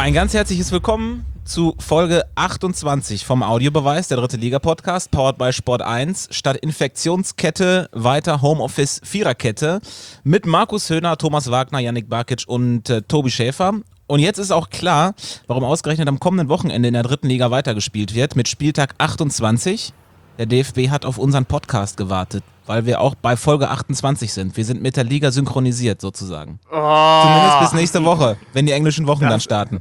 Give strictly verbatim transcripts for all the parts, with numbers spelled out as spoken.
Ein ganz herzliches Willkommen zu Folge achtundzwanzig vom Audiobeweis, der dritte Liga-Podcast, powered by Sport eins, statt Infektionskette weiter Homeoffice Viererkette mit Markus Höhner, Thomas Wagner, Yannick Barkic und äh, Tobi Schäfer. Und jetzt ist auch klar, warum ausgerechnet am kommenden Wochenende in der dritten Liga weitergespielt wird, mit Spieltag achtundzwanzig. Der D F B hat auf unseren Podcast gewartet, weil wir auch bei Folge achtundzwanzig sind. Wir sind mit der Liga synchronisiert sozusagen. Oh. Zumindest bis nächste Woche, wenn die englischen Wochen ja. dann starten.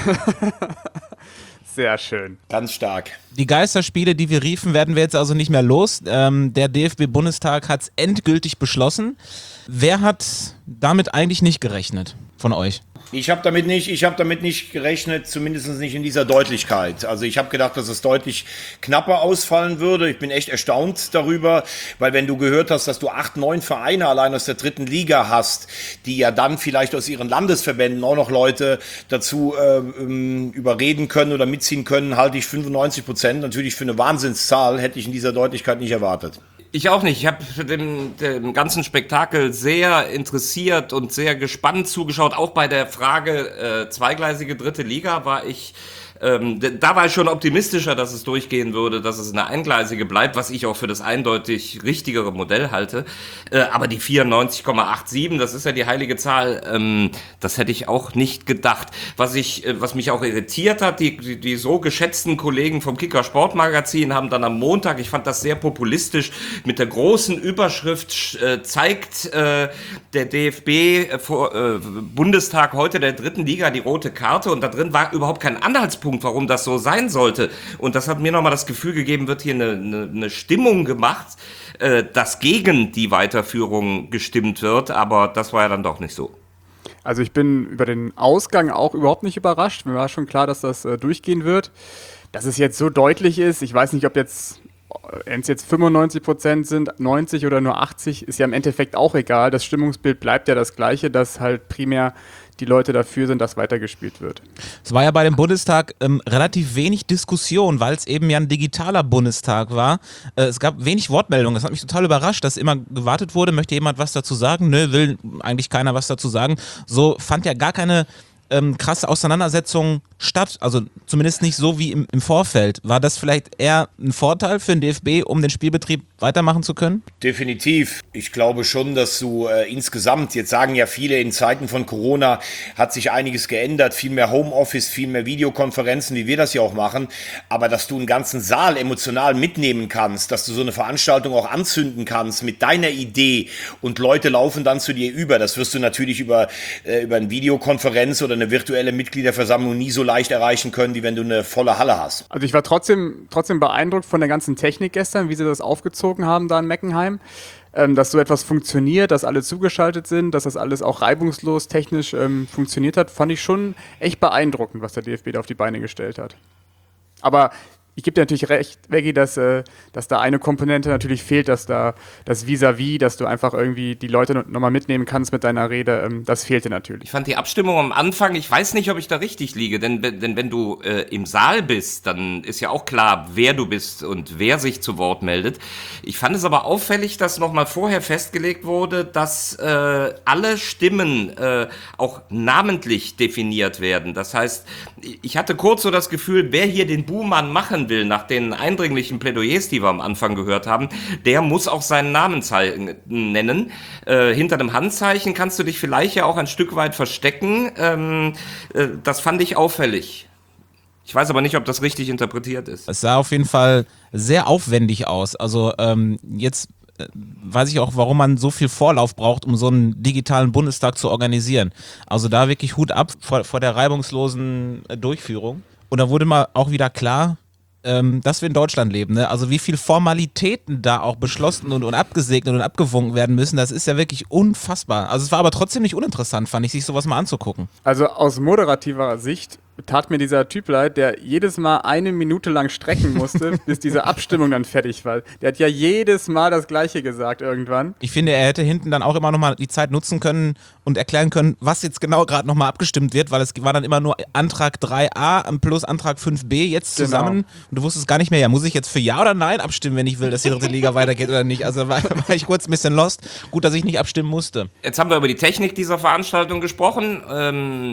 Sehr schön. Ganz stark. Die Geisterspiele, die wir riefen, werden wir jetzt also nicht mehr los. Ähm, der D F B-Bundestag hat es endgültig beschlossen. Wer hat damit eigentlich nicht gerechnet von euch? Ich habe damit nicht, ich habe damit nicht gerechnet, zumindest nicht in dieser Deutlichkeit. Also ich habe gedacht, dass es deutlich knapper ausfallen würde. Ich bin echt erstaunt darüber, weil wenn du gehört hast, dass du acht, neun Vereine allein aus der dritten Liga hast, die ja dann vielleicht aus ihren Landesverbänden auch noch Leute dazu äh, überreden können oder mitziehen können, halte ich fünfundneunzig Prozent natürlich für eine Wahnsinnszahl, hätte ich in dieser Deutlichkeit nicht erwartet. Ich auch nicht. Ich habe dem, dem ganzen Spektakel sehr interessiert und sehr gespannt zugeschaut. Auch bei der Frage äh, zweigleisige dritte Liga war ich, ähm, da war ich schon optimistischer, dass es durchgehen würde, dass es eine eingleisige bleibt, was ich auch für das eindeutig richtigere Modell halte. Äh, aber die vierundneunzig Komma siebenundachtzig, das ist ja die heilige Zahl, ähm, das hätte ich auch nicht gedacht. Was ich, äh, was mich auch irritiert hat, die, die, die so geschätzten Kollegen vom Kicker Sportmagazin haben dann am Montag, ich fand das sehr populistisch, mit der großen Überschrift äh, zeigt äh, der D F B äh, vor, äh, Bundestag heute der dritten Liga die rote Karte, und da drin war überhaupt kein Anhaltspunkt, warum das so sein sollte. Und das hat mir nochmal das Gefühl gegeben, wird hier eine, eine, eine Stimmung gemacht, äh, dass gegen die Weiterführung gestimmt wird, aber das war ja dann doch nicht so. Also ich bin über den Ausgang auch überhaupt nicht überrascht. Mir war schon klar, dass das äh, durchgehen wird. Dass es jetzt so deutlich ist, ich weiß nicht, ob jetzt wenn es jetzt fünfundneunzig Prozent sind, neunzig oder nur achtzig, ist ja im Endeffekt auch egal. Das Stimmungsbild bleibt ja das gleiche, dass halt primär die Leute dafür sind, dass weitergespielt wird. Es war ja bei dem Bundestag ähm, relativ wenig Diskussion, weil es eben ja ein digitaler Bundestag war. Äh, es gab wenig Wortmeldungen. Das hat mich total überrascht, dass immer gewartet wurde. Möchte jemand was dazu sagen? Nö, will eigentlich keiner was dazu sagen. So fand ja gar keine ähm, krasse Auseinandersetzung statt. Also zumindest nicht so wie im, im Vorfeld. War das vielleicht eher ein Vorteil für den D F B, um den Spielbetrieb weitermachen zu können? Definitiv. Ich glaube schon, dass du äh, insgesamt, jetzt sagen ja viele, in Zeiten von Corona hat sich einiges geändert, viel mehr Homeoffice, viel mehr Videokonferenzen, wie wir das ja auch machen, aber dass du einen ganzen Saal emotional mitnehmen kannst, dass du so eine Veranstaltung auch anzünden kannst mit deiner Idee und Leute laufen dann zu dir über, das wirst du natürlich über, äh, über eine Videokonferenz oder eine virtuelle Mitgliederversammlung nie so leicht erreichen können, wie wenn du eine volle Halle hast. Also ich war trotzdem, trotzdem beeindruckt von der ganzen Technik gestern, wie sie das aufgezogen haben da in Meckenheim, ähm, dass so etwas funktioniert, dass alle zugeschaltet sind, dass das alles auch reibungslos technisch ähm, funktioniert hat, fand ich schon echt beeindruckend, was der D F B da auf die Beine gestellt hat. Aber ich gebe dir natürlich recht, Veggie, dass, äh, dass da eine Komponente natürlich fehlt, dass da das Vis-à-vis, dass du einfach irgendwie die Leute nochmal mitnehmen kannst mit deiner Rede, ähm, das fehlte natürlich. Ich fand die Abstimmung am Anfang, ich weiß nicht, ob ich da richtig liege, denn, denn wenn du äh, im Saal bist, dann ist ja auch klar, wer du bist und wer sich zu Wort meldet. Ich fand es aber auffällig, dass nochmal vorher festgelegt wurde, dass äh, alle Stimmen äh, auch namentlich definiert werden. Das heißt, ich hatte kurz so das Gefühl, wer hier den Buhmann machen will, nach den eindringlichen Plädoyers, die wir am Anfang gehört haben, der muss auch seinen Namen nennen. Äh, hinter dem Handzeichen kannst du dich vielleicht ja auch ein Stück weit verstecken. Ähm, äh, das fand ich auffällig. Ich weiß aber nicht, ob das richtig interpretiert ist. Es sah auf jeden Fall sehr aufwendig aus. Also ähm, jetzt äh, weiß ich auch, warum man so viel Vorlauf braucht, um so einen digitalen Bundestag zu organisieren. Also da wirklich Hut ab vor, vor der reibungslosen äh, Durchführung. Und da wurde mal auch wieder klar, ähm, dass wir in Deutschland leben. Ne? Also wie viel Formalitäten da auch beschlossen und, und abgesegnet und abgewunken werden müssen, das ist ja wirklich unfassbar. Also es war aber trotzdem nicht uninteressant, fand ich, sich sowas mal anzugucken. Also aus moderativer Sicht tat mir dieser Typ leid, der jedes Mal eine Minute lang strecken musste, bis diese Abstimmung dann fertig war. Der hat ja jedes Mal das Gleiche gesagt irgendwann. Ich finde, er hätte hinten dann auch immer nochmal die Zeit nutzen können und erklären können, was jetzt genau gerade nochmal abgestimmt wird, weil es war dann immer nur Antrag drei a plus Antrag fünf b jetzt zusammen. Genau. Und du wusstest gar nicht mehr, ja, muss ich jetzt für Ja oder Nein abstimmen, wenn ich will, dass die dritte Liga weitergeht oder nicht. Also war, war ich kurz ein bisschen lost. Gut, dass ich nicht abstimmen musste. Jetzt haben wir über die Technik dieser Veranstaltung gesprochen. Ähm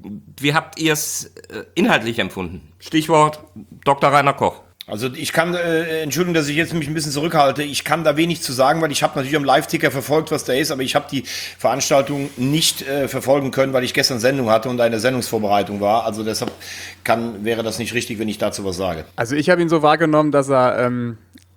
wie habt ihr es äh, inhaltlich empfunden? Stichwort Doktor Rainer Koch. Also ich kann, äh, Entschuldigung, dass ich jetzt mich ein bisschen zurückhalte, ich kann da wenig zu sagen, weil ich habe natürlich am Live-Ticker verfolgt, was da ist, aber ich habe die Veranstaltung nicht äh, verfolgen können, weil ich gestern Sendung hatte und eine Sendungsvorbereitung war. Also deshalb kann, wäre das nicht richtig, wenn ich dazu was sage. Also ich habe ihn so wahrgenommen, dass er ähm,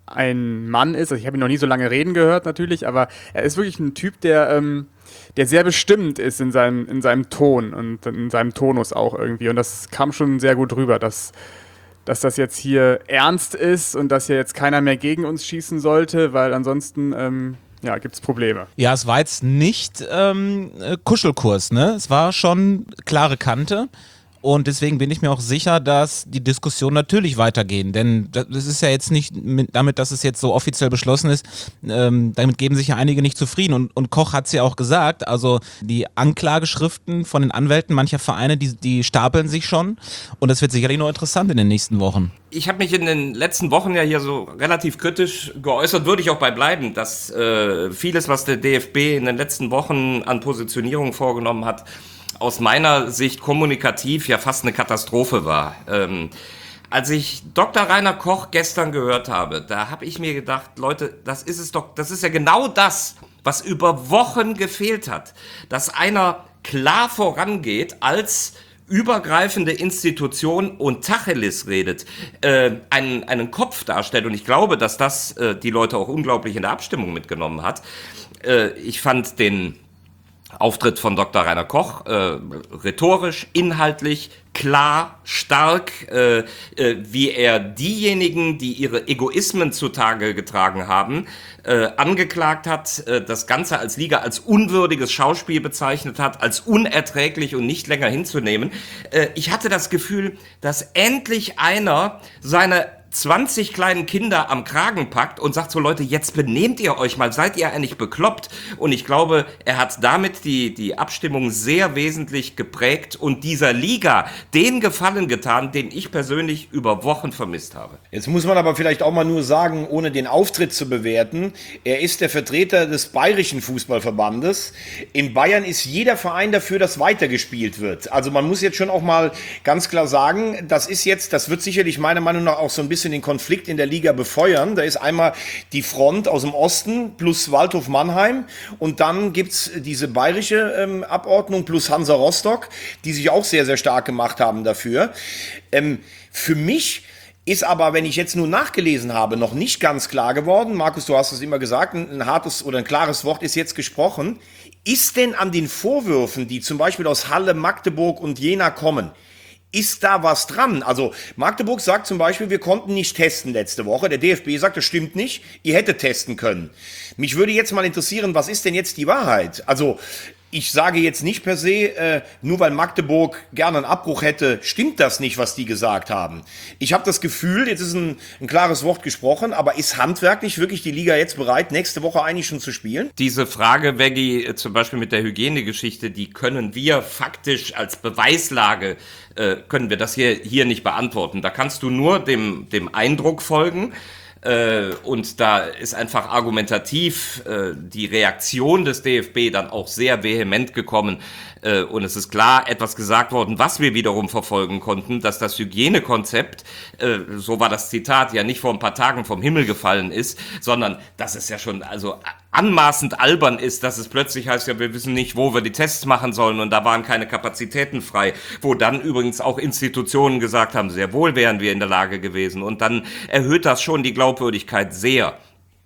ein Mann ist. Also ich habe ihn noch nie so lange reden gehört natürlich, aber er ist wirklich ein Typ, der, ähm, der sehr bestimmt ist in seinem, in seinem Ton und in seinem Tonus auch irgendwie. Und das kam schon sehr gut rüber, dass dass das jetzt hier ernst ist und dass hier jetzt keiner mehr gegen uns schießen sollte, weil ansonsten ähm, ja, gibt es Probleme. Ja, es war jetzt nicht ähm, Kuschelkurs, ne? Es war schon klare Kante. Und deswegen bin ich mir auch sicher, dass die Diskussionen natürlich weitergehen. Denn das ist ja jetzt nicht mit, damit, dass es jetzt so offiziell beschlossen ist, ähm, damit geben sich ja einige nicht zufrieden. Und, und Koch hat es ja auch gesagt, also die Anklageschriften von den Anwälten mancher Vereine, die, die stapeln sich schon. Und das wird sicherlich noch interessant in den nächsten Wochen. Ich habe mich in den letzten Wochen ja hier so relativ kritisch geäußert, würde ich auch bei bleiben, dass äh, vieles, was der D F B in den letzten Wochen an Positionierung vorgenommen hat, aus meiner Sicht kommunikativ ja fast eine Katastrophe war. Ähm, als ich Doktor Rainer Koch gestern gehört habe, da habe ich mir gedacht, Leute, das ist es doch, das ist ja genau das, was über Wochen gefehlt hat, dass einer klar vorangeht als übergreifende Institution und Tacheles redet, äh, einen, einen Kopf darstellt. Und ich glaube, dass das äh, die Leute auch unglaublich in der Abstimmung mitgenommen hat. Äh, ich fand den Auftritt von Doktor Rainer Koch, äh, rhetorisch, inhaltlich, klar, stark, äh, äh, wie er diejenigen, die ihre Egoismen zutage getragen haben, äh, angeklagt hat, äh, das Ganze als Liga als unwürdiges Schauspiel bezeichnet hat, als unerträglich und nicht länger hinzunehmen. Äh, ich hatte das Gefühl, dass endlich einer seine zwanzig kleinen Kinder am Kragen packt und sagt so, Leute, jetzt benehmt ihr euch mal, seid ihr eigentlich bekloppt? Und ich glaube, er hat damit die, die Abstimmung sehr wesentlich geprägt und dieser Liga den Gefallen getan, den ich persönlich über Wochen vermisst habe. Jetzt muss man aber vielleicht auch mal nur sagen, ohne den Auftritt zu bewerten, er ist der Vertreter des Bayerischen Fußballverbandes. In Bayern ist jeder Verein dafür, dass weitergespielt wird. Also man muss jetzt schon auch mal ganz klar sagen, das ist jetzt, das wird sicherlich meiner Meinung nach auch so ein bisschen den Konflikt in der Liga befeuern. Da ist einmal die Front aus dem Osten plus Waldhof Mannheim und dann gibt's diese bayerische ähm, Abordnung plus Hansa Rostock, die sich auch sehr, sehr stark gemacht haben dafür. Ähm, für mich ist aber, wenn ich jetzt nur nachgelesen habe, noch nicht ganz klar geworden, Markus, du hast es immer gesagt, ein, ein hartes oder ein klares Wort ist jetzt gesprochen. Ist denn an den Vorwürfen, die zum Beispiel aus Halle, Magdeburg und Jena kommen, ist da was dran? Also Magdeburg sagt zum Beispiel, wir konnten nicht testen letzte Woche. Der D F B sagt, das stimmt nicht. Ihr hättet testen können. Mich würde jetzt mal interessieren, was ist denn jetzt die Wahrheit? Also ich sage jetzt nicht per se, äh, nur weil Magdeburg gerne einen Abbruch hätte, stimmt das nicht, was die gesagt haben. Ich habe das Gefühl, jetzt ist ein, ein klares Wort gesprochen, aber ist handwerklich wirklich die Liga jetzt bereit, nächste Woche eigentlich schon zu spielen? Diese Frage, Veggie, zum Beispiel mit der Hygienegeschichte, die können wir faktisch als Beweislage, äh, können wir das hier, hier nicht beantworten. Da kannst du nur dem, dem Eindruck folgen. Äh, und da ist einfach argumentativ äh, die Reaktion des D F B dann auch sehr vehement gekommen. Äh, und es ist klar etwas gesagt worden, was wir wiederum verfolgen konnten, dass das Hygienekonzept, äh, so war das Zitat, ja nicht vor ein paar Tagen vom Himmel gefallen ist, sondern dass es ja schon also anmaßend albern ist, dass es plötzlich heißt, ja, wir wissen nicht, wo wir die Tests machen sollen und da waren keine Kapazitäten frei, wo dann übrigens auch Institutionen gesagt haben, sehr wohl wären wir in der Lage gewesen und dann erhöht das schon die Glaubwürdigkeit sehr.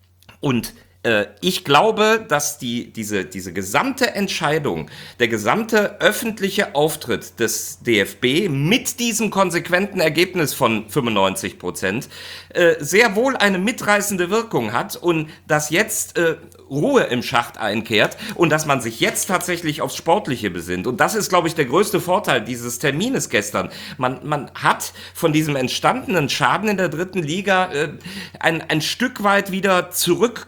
Und äh, ich glaube, dass die, diese, diese gesamte Entscheidung, der gesamte öffentliche Auftritt des D F B mit diesem konsequenten Ergebnis von fünfundneunzig Prozent äh, sehr wohl eine mitreißende Wirkung hat und dass jetzt äh, Ruhe im Schacht einkehrt und dass man sich jetzt tatsächlich aufs Sportliche besinnt. Und das ist, glaube ich, der größte Vorteil dieses Termines gestern. Man, man hat von diesem entstandenen Schaden in der dritten Liga äh, ein, ein Stück weit wieder zurückgefunden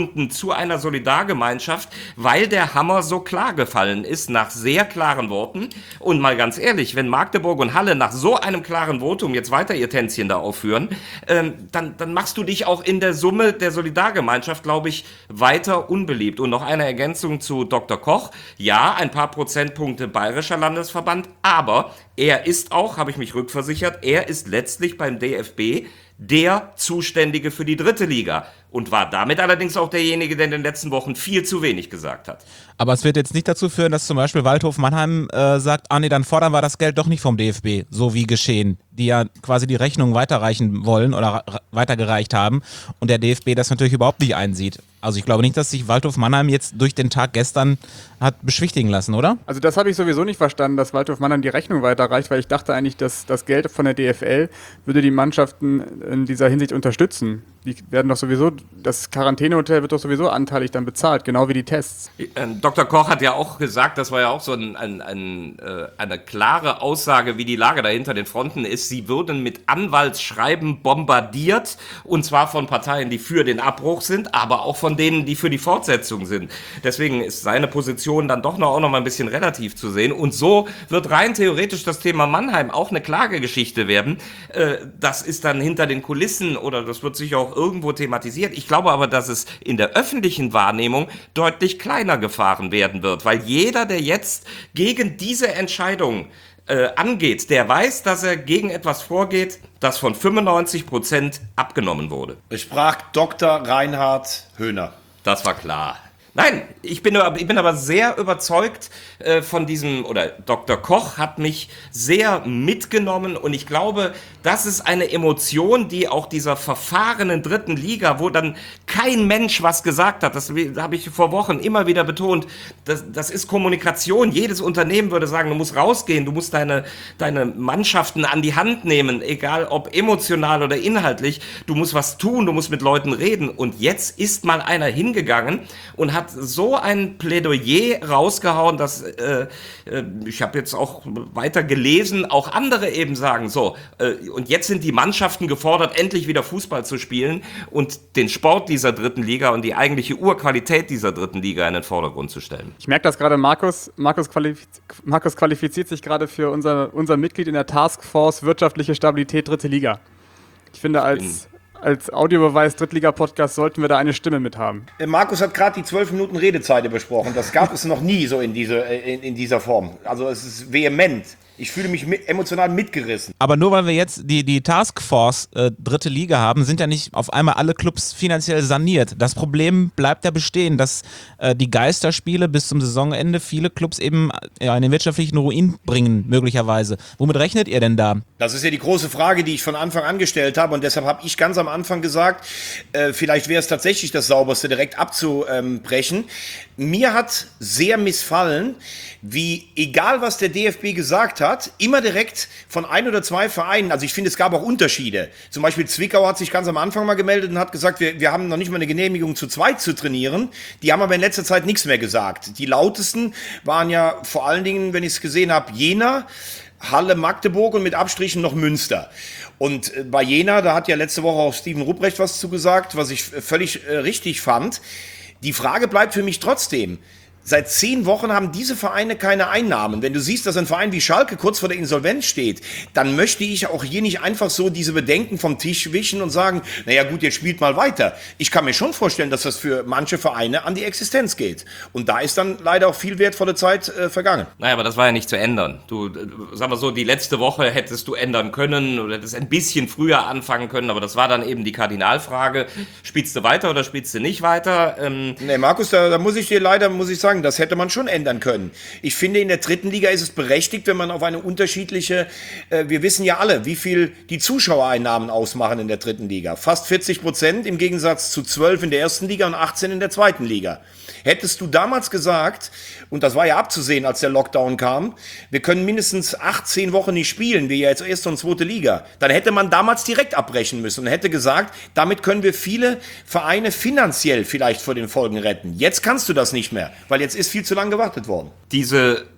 gefunden zu einer Solidargemeinschaft, weil der Hammer so klar gefallen ist, nach sehr klaren Worten. Und mal ganz ehrlich, wenn Magdeburg und Halle nach so einem klaren Votum jetzt weiter ihr Tänzchen da aufführen, ähm, dann, dann machst du dich auch in der Summe der Solidargemeinschaft, glaube ich, weiter unbeliebt. Und noch eine Ergänzung zu Doktor Koch. Ja, ein paar Prozentpunkte Bayerischer Landesverband, aber er ist auch, habe ich mich rückversichert, er ist letztlich beim D F B der Zuständige für die dritte Liga und war damit allerdings auch derjenige, der in den letzten Wochen viel zu wenig gesagt hat. Aber es wird jetzt nicht dazu führen, dass zum Beispiel Waldhof Mannheim äh, sagt, ah nee, dann fordern wir das Geld doch nicht vom D F B, so wie geschehen, die ja quasi die Rechnung weiterreichen wollen oder weitergereicht haben und der D F B das natürlich überhaupt nicht einsieht. Also ich glaube nicht, dass sich Waldhof Mannheim jetzt durch den Tag gestern hat beschwichtigen lassen, oder? Also das habe ich sowieso nicht verstanden, dass Waldhof Mannheim die Rechnung weiterreicht, weil ich dachte eigentlich, dass das Geld von der D F L würde die Mannschaften in dieser Hinsicht unterstützen. Die werden doch sowieso, das Quarantänehotel wird doch sowieso anteilig dann bezahlt, genau wie die Tests. Doktor Koch hat ja auch gesagt, das war ja auch so ein, ein, ein, äh, eine klare Aussage, wie die Lage da hinter den Fronten ist. Sie würden mit Anwaltsschreiben bombardiert, und zwar von Parteien, die für den Abbruch sind, aber auch von denen, die für die Fortsetzung sind. Deswegen ist seine Position dann doch noch, auch noch mal ein bisschen relativ zu sehen. Und so wird rein theoretisch das Thema Mannheim auch eine Klagegeschichte werden. Äh, das ist dann hinter den Kulissen oder das wird sich auch irgendwo thematisiert. Ich glaube aber, dass es in der öffentlichen Wahrnehmung deutlich kleiner gefahren werden wird, weil jeder, der jetzt gegen diese Entscheidung äh, angeht, der weiß, dass er gegen etwas vorgeht, das von fünfundneunzig Prozent abgenommen wurde. Es sprach Doktor Reinhard Höhner. Das war klar. Nein, ich bin, ich bin aber sehr überzeugt äh, von diesem, oder Doktor Koch hat mich sehr mitgenommen und ich glaube, das ist eine Emotion, die auch dieser verfahrenen dritten Liga, wo dann kein Mensch was gesagt hat, das habe ich vor Wochen immer wieder betont, das, das ist Kommunikation. Jedes Unternehmen würde sagen, du musst rausgehen, du musst deine, deine Mannschaften an die Hand nehmen, egal ob emotional oder inhaltlich, du musst was tun, du musst mit Leuten reden und jetzt ist mal einer hingegangen und hat so ein Plädoyer rausgehauen, dass äh, äh, ich habe jetzt auch weiter gelesen, auch andere eben sagen, so, äh, und jetzt sind die Mannschaften gefordert, endlich wieder Fußball zu spielen und den Sport dieser dritten Liga und die eigentliche Urqualität dieser dritten Liga in den Vordergrund zu stellen. Ich merke das gerade, Markus, Markus, qualifiz- Markus qualifiziert sich gerade für unser, unser Mitglied in der Taskforce Wirtschaftliche Stabilität dritte Liga. Ich finde, als... Als Audiobeweis Drittliga-Podcast sollten wir da eine Stimme mit haben. Markus hat gerade die zwölf Minuten Redezeit besprochen. Das gab es noch nie so in, diese, in, in dieser Form. Also es ist vehement. Ich fühle mich mit, emotional mitgerissen. Aber nur weil wir jetzt die, die Taskforce äh, dritte Liga haben, sind ja nicht auf einmal alle Clubs finanziell saniert. Das Problem bleibt ja bestehen, dass äh, die Geisterspiele bis zum Saisonende viele Clubs eben ja, in den wirtschaftlichen Ruin bringen, möglicherweise. Womit rechnet ihr denn da? Das ist ja die große Frage, die ich von Anfang an gestellt habe und deshalb habe ich ganz am Anfang gesagt, äh, vielleicht wäre es tatsächlich das Sauberste, direkt abzubrechen. Mir hat sehr missfallen, wie, egal was der D F B gesagt hat, immer direkt von ein oder zwei Vereinen, also ich finde, es gab auch Unterschiede. Zum Beispiel Zwickau hat sich ganz am Anfang mal gemeldet und hat gesagt, wir, wir haben noch nicht mal eine Genehmigung zu zweit zu trainieren. Die haben aber in letzter Zeit nichts mehr gesagt. Die lautesten waren ja vor allen Dingen, wenn ich es gesehen habe, Jena, Halle, Magdeburg und mit Abstrichen noch Münster. Und bei Jena, da hat ja letzte Woche auch Steven Rupprecht was zugesagt, was ich völlig äh, richtig fand. Die Frage bleibt für mich trotzdem, seit zehn Wochen haben diese Vereine keine Einnahmen. Wenn du siehst, dass ein Verein wie Schalke kurz vor der Insolvenz steht, dann möchte ich auch hier nicht einfach so diese Bedenken vom Tisch wischen und sagen, naja gut, jetzt spielt mal weiter. Ich kann mir schon vorstellen, dass das für manche Vereine an die Existenz geht. Und da ist dann leider auch viel wertvolle Zeit äh, vergangen. Naja, aber das war ja nicht zu ändern. Du, sag mal so, die letzte Woche hättest du ändern können oder hättest ein bisschen früher anfangen können, aber das war dann eben die Kardinalfrage. Spielst du weiter oder spielst du nicht weiter? Ähm nee, Markus, da, da muss ich dir leider, muss ich sagen, das hätte man schon ändern können. Ich finde, in der dritten Liga ist es berechtigt, wenn man auf eine unterschiedliche, äh, wir wissen ja alle, wie viel die Zuschauereinnahmen ausmachen in der dritten Liga. Fast vierzig Prozent im Gegensatz zu zwölf in der ersten Liga und achtzehn in der zweiten Liga. Hättest du damals gesagt, und das war ja abzusehen, als der Lockdown kam, wir können mindestens achtzehn Wochen nicht spielen, wir ja jetzt erste und zweite Liga, dann hätte man damals direkt abbrechen müssen und hätte gesagt, damit können wir viele Vereine finanziell vielleicht vor den Folgen retten. Jetzt kannst du das nicht mehr, weil jetzt ist viel zu lange gewartet worden. Diese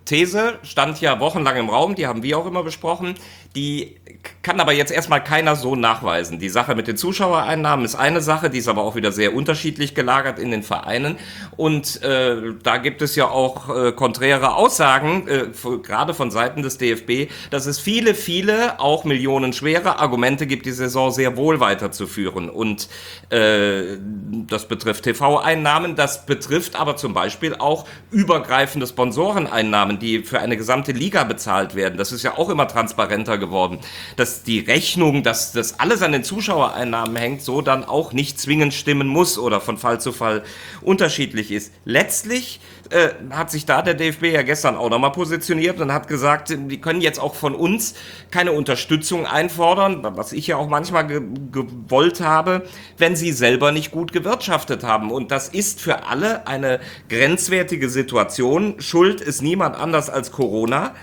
These stand ja wochenlang im Raum, die haben wir auch immer besprochen, die kann aber jetzt erstmal keiner so nachweisen. Die Sache mit den Zuschauereinnahmen ist eine Sache, die ist aber auch wieder sehr unterschiedlich gelagert in den Vereinen und äh, da gibt es ja auch äh, konträre Aussagen, äh, gerade von Seiten des D F B, dass es viele, viele, auch millionenschwere Argumente gibt, die Saison sehr wohl weiterzuführen und äh, das betrifft T V-Einnahmen, das betrifft aber zum Beispiel auch übergreifende Sponsoreneinnahmen, die für eine gesamte Liga bezahlt werden. Das ist ja auch immer transparenter geworden, dass die Rechnung, dass das alles an den Zuschauereinnahmen hängt, so dann auch nicht zwingend stimmen muss oder von Fall zu Fall unterschiedlich ist. Letztlich äh, hat sich da der D F B ja gestern auch nochmal positioniert und hat gesagt, die können jetzt auch von uns keine Unterstützung einfordern, was ich ja auch manchmal ge- gewollt habe, wenn sie selber nicht gut gewirtschaftet haben. Und das ist für alle eine grenzwertige Situation. Schuld ist niemand anders als Corona.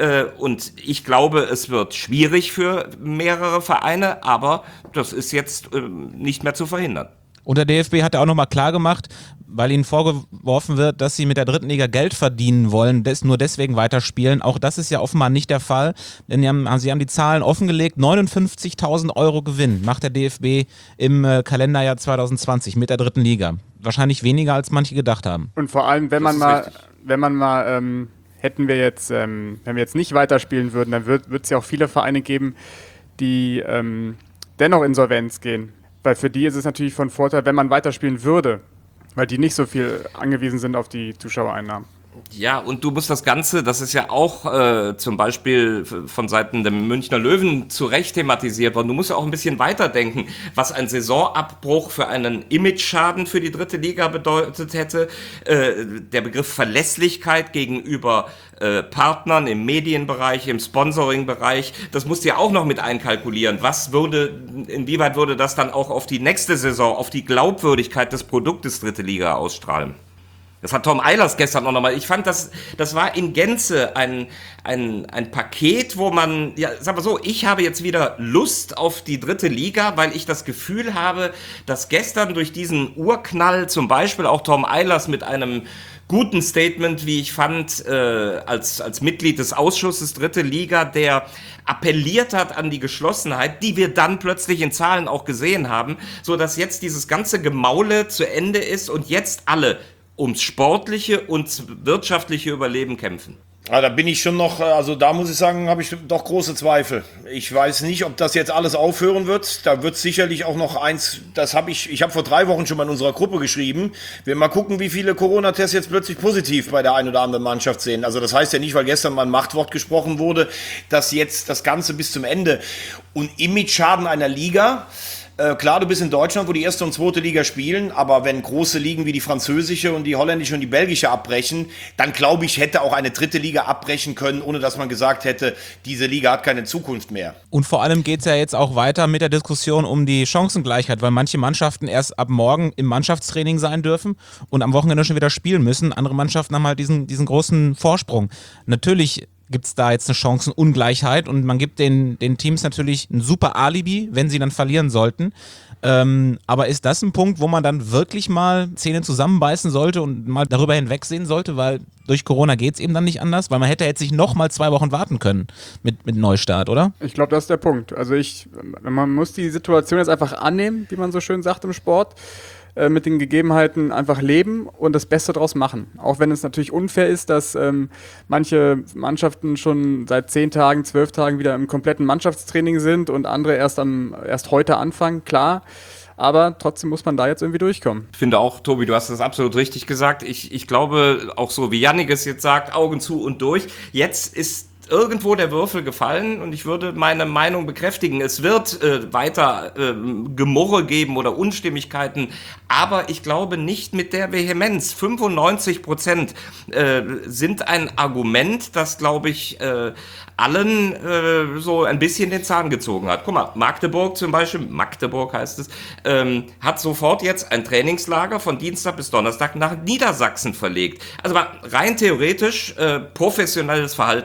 Und ich glaube, es wird schwierig für mehrere Vereine, aber das ist jetzt nicht mehr zu verhindern. Und der D F B hat ja auch nochmal klar gemacht, weil ihnen vorgeworfen wird, dass sie mit der dritten Liga Geld verdienen wollen, des, nur deswegen weiterspielen. Auch das ist ja offenbar nicht der Fall, denn sie haben, sie haben die Zahlen offengelegt. neunundfünfzigtausend Euro Gewinn macht der D F B im äh, Kalenderjahr zwanzig zwanzig mit der dritten Liga. Wahrscheinlich weniger, als manche gedacht haben. Und vor allem, wenn man mal, wenn man mal, ähm, hätten wir jetzt, ähm, wenn wir jetzt nicht weiterspielen würden, dann wird es ja auch viele Vereine geben, die ähm, dennoch Insolvenz gehen. Weil für die ist es natürlich von Vorteil, wenn man weiterspielen würde, weil die nicht so viel angewiesen sind auf die Zuschauereinnahmen. Ja, und du musst das Ganze, das ist ja auch äh, zum Beispiel von Seiten der Münchner Löwen zu Recht thematisiert worden, du musst ja auch ein bisschen weiterdenken, was ein Saisonabbruch für einen Imageschaden für die dritte Liga bedeutet hätte. Äh, der Begriff Verlässlichkeit gegenüber äh, Partnern im Medienbereich, im Sponsoringbereich, das musst du ja auch noch mit einkalkulieren. Was würde, inwieweit würde das dann auch auf die nächste Saison, auf die Glaubwürdigkeit des Produktes dritte Liga ausstrahlen? Das hat Tom Eilers gestern auch nochmal. Ich fand, das, das war in Gänze ein, ein, ein Paket, wo man, ja, sag mal so, ich habe jetzt wieder Lust auf die dritte Liga, weil ich das Gefühl habe, dass gestern durch diesen Urknall zum Beispiel auch Tom Eilers mit einem guten Statement, wie ich fand, äh, als, als Mitglied des Ausschusses dritte Liga, der appelliert hat an die Geschlossenheit, die wir dann plötzlich in Zahlen auch gesehen haben, so dass jetzt dieses ganze Gemaule zu Ende ist und jetzt alle ums sportliche und wirtschaftliche Überleben kämpfen. Ja, da bin ich schon noch, also da muss ich sagen, habe ich doch große Zweifel. Ich weiß nicht, ob das jetzt alles aufhören wird. Da wird sicherlich auch noch eins, das habe ich, ich habe vor drei Wochen schon mal in unserer Gruppe geschrieben. Wir mal gucken, wie viele Corona-Tests jetzt plötzlich positiv bei der einen oder anderen Mannschaft sehen. Also das heißt ja nicht, weil gestern mal ein Machtwort gesprochen wurde, dass jetzt das Ganze bis zum Ende und Image-Schaden einer Liga. Äh, klar, du bist in Deutschland, wo die erste und zweite Liga spielen, aber wenn große Ligen wie die französische und die holländische und die belgische abbrechen, dann glaube ich, hätte auch eine dritte Liga abbrechen können, ohne dass man gesagt hätte, diese Liga hat keine Zukunft mehr. Und vor allem geht es ja jetzt auch weiter mit der Diskussion um die Chancengleichheit, weil manche Mannschaften erst ab morgen im Mannschaftstraining sein dürfen und am Wochenende schon wieder spielen müssen. Andere Mannschaften haben halt diesen, diesen großen Vorsprung. Natürlich gibt es da jetzt eine Chancenungleichheit und man gibt den, den Teams natürlich ein super Alibi, wenn sie dann verlieren sollten. Ähm, aber ist das ein Punkt, wo man dann wirklich mal Zähne zusammenbeißen sollte und mal darüber hinwegsehen sollte, weil durch Corona geht es eben dann nicht anders, weil man hätte jetzt sich noch mal zwei Wochen warten können mit, mit Neustart, oder? Ich glaube, das ist der Punkt. Also ich, man muss die Situation jetzt einfach annehmen, wie man so schön sagt im Sport, mit den Gegebenheiten einfach leben und das Beste draus machen. Auch wenn es natürlich unfair ist, dass ähm, manche Mannschaften schon seit zehn Tagen, zwölf Tagen wieder im kompletten Mannschaftstraining sind und andere erst, am, erst heute anfangen, klar. Aber trotzdem muss man da jetzt irgendwie durchkommen. Ich finde auch, Tobi, du hast das absolut richtig gesagt. Ich, ich glaube, auch so wie Jannik es jetzt sagt, Augen zu und durch. Jetzt ist irgendwo der Würfel gefallen und ich würde meine Meinung bekräftigen. Es wird äh, weiter äh, Gemurre geben oder Unstimmigkeiten, aber ich glaube nicht mit der Vehemenz. fünfundneunzig Prozent äh, sind ein Argument, das, glaube ich, äh, allen äh, so ein bisschen den Zahn gezogen hat. Guck mal, Magdeburg zum Beispiel, Magdeburg heißt es, ähm, hat sofort jetzt ein Trainingslager von Dienstag bis Donnerstag nach Niedersachsen verlegt. Also rein theoretisch äh, professionelles Verhalten hätte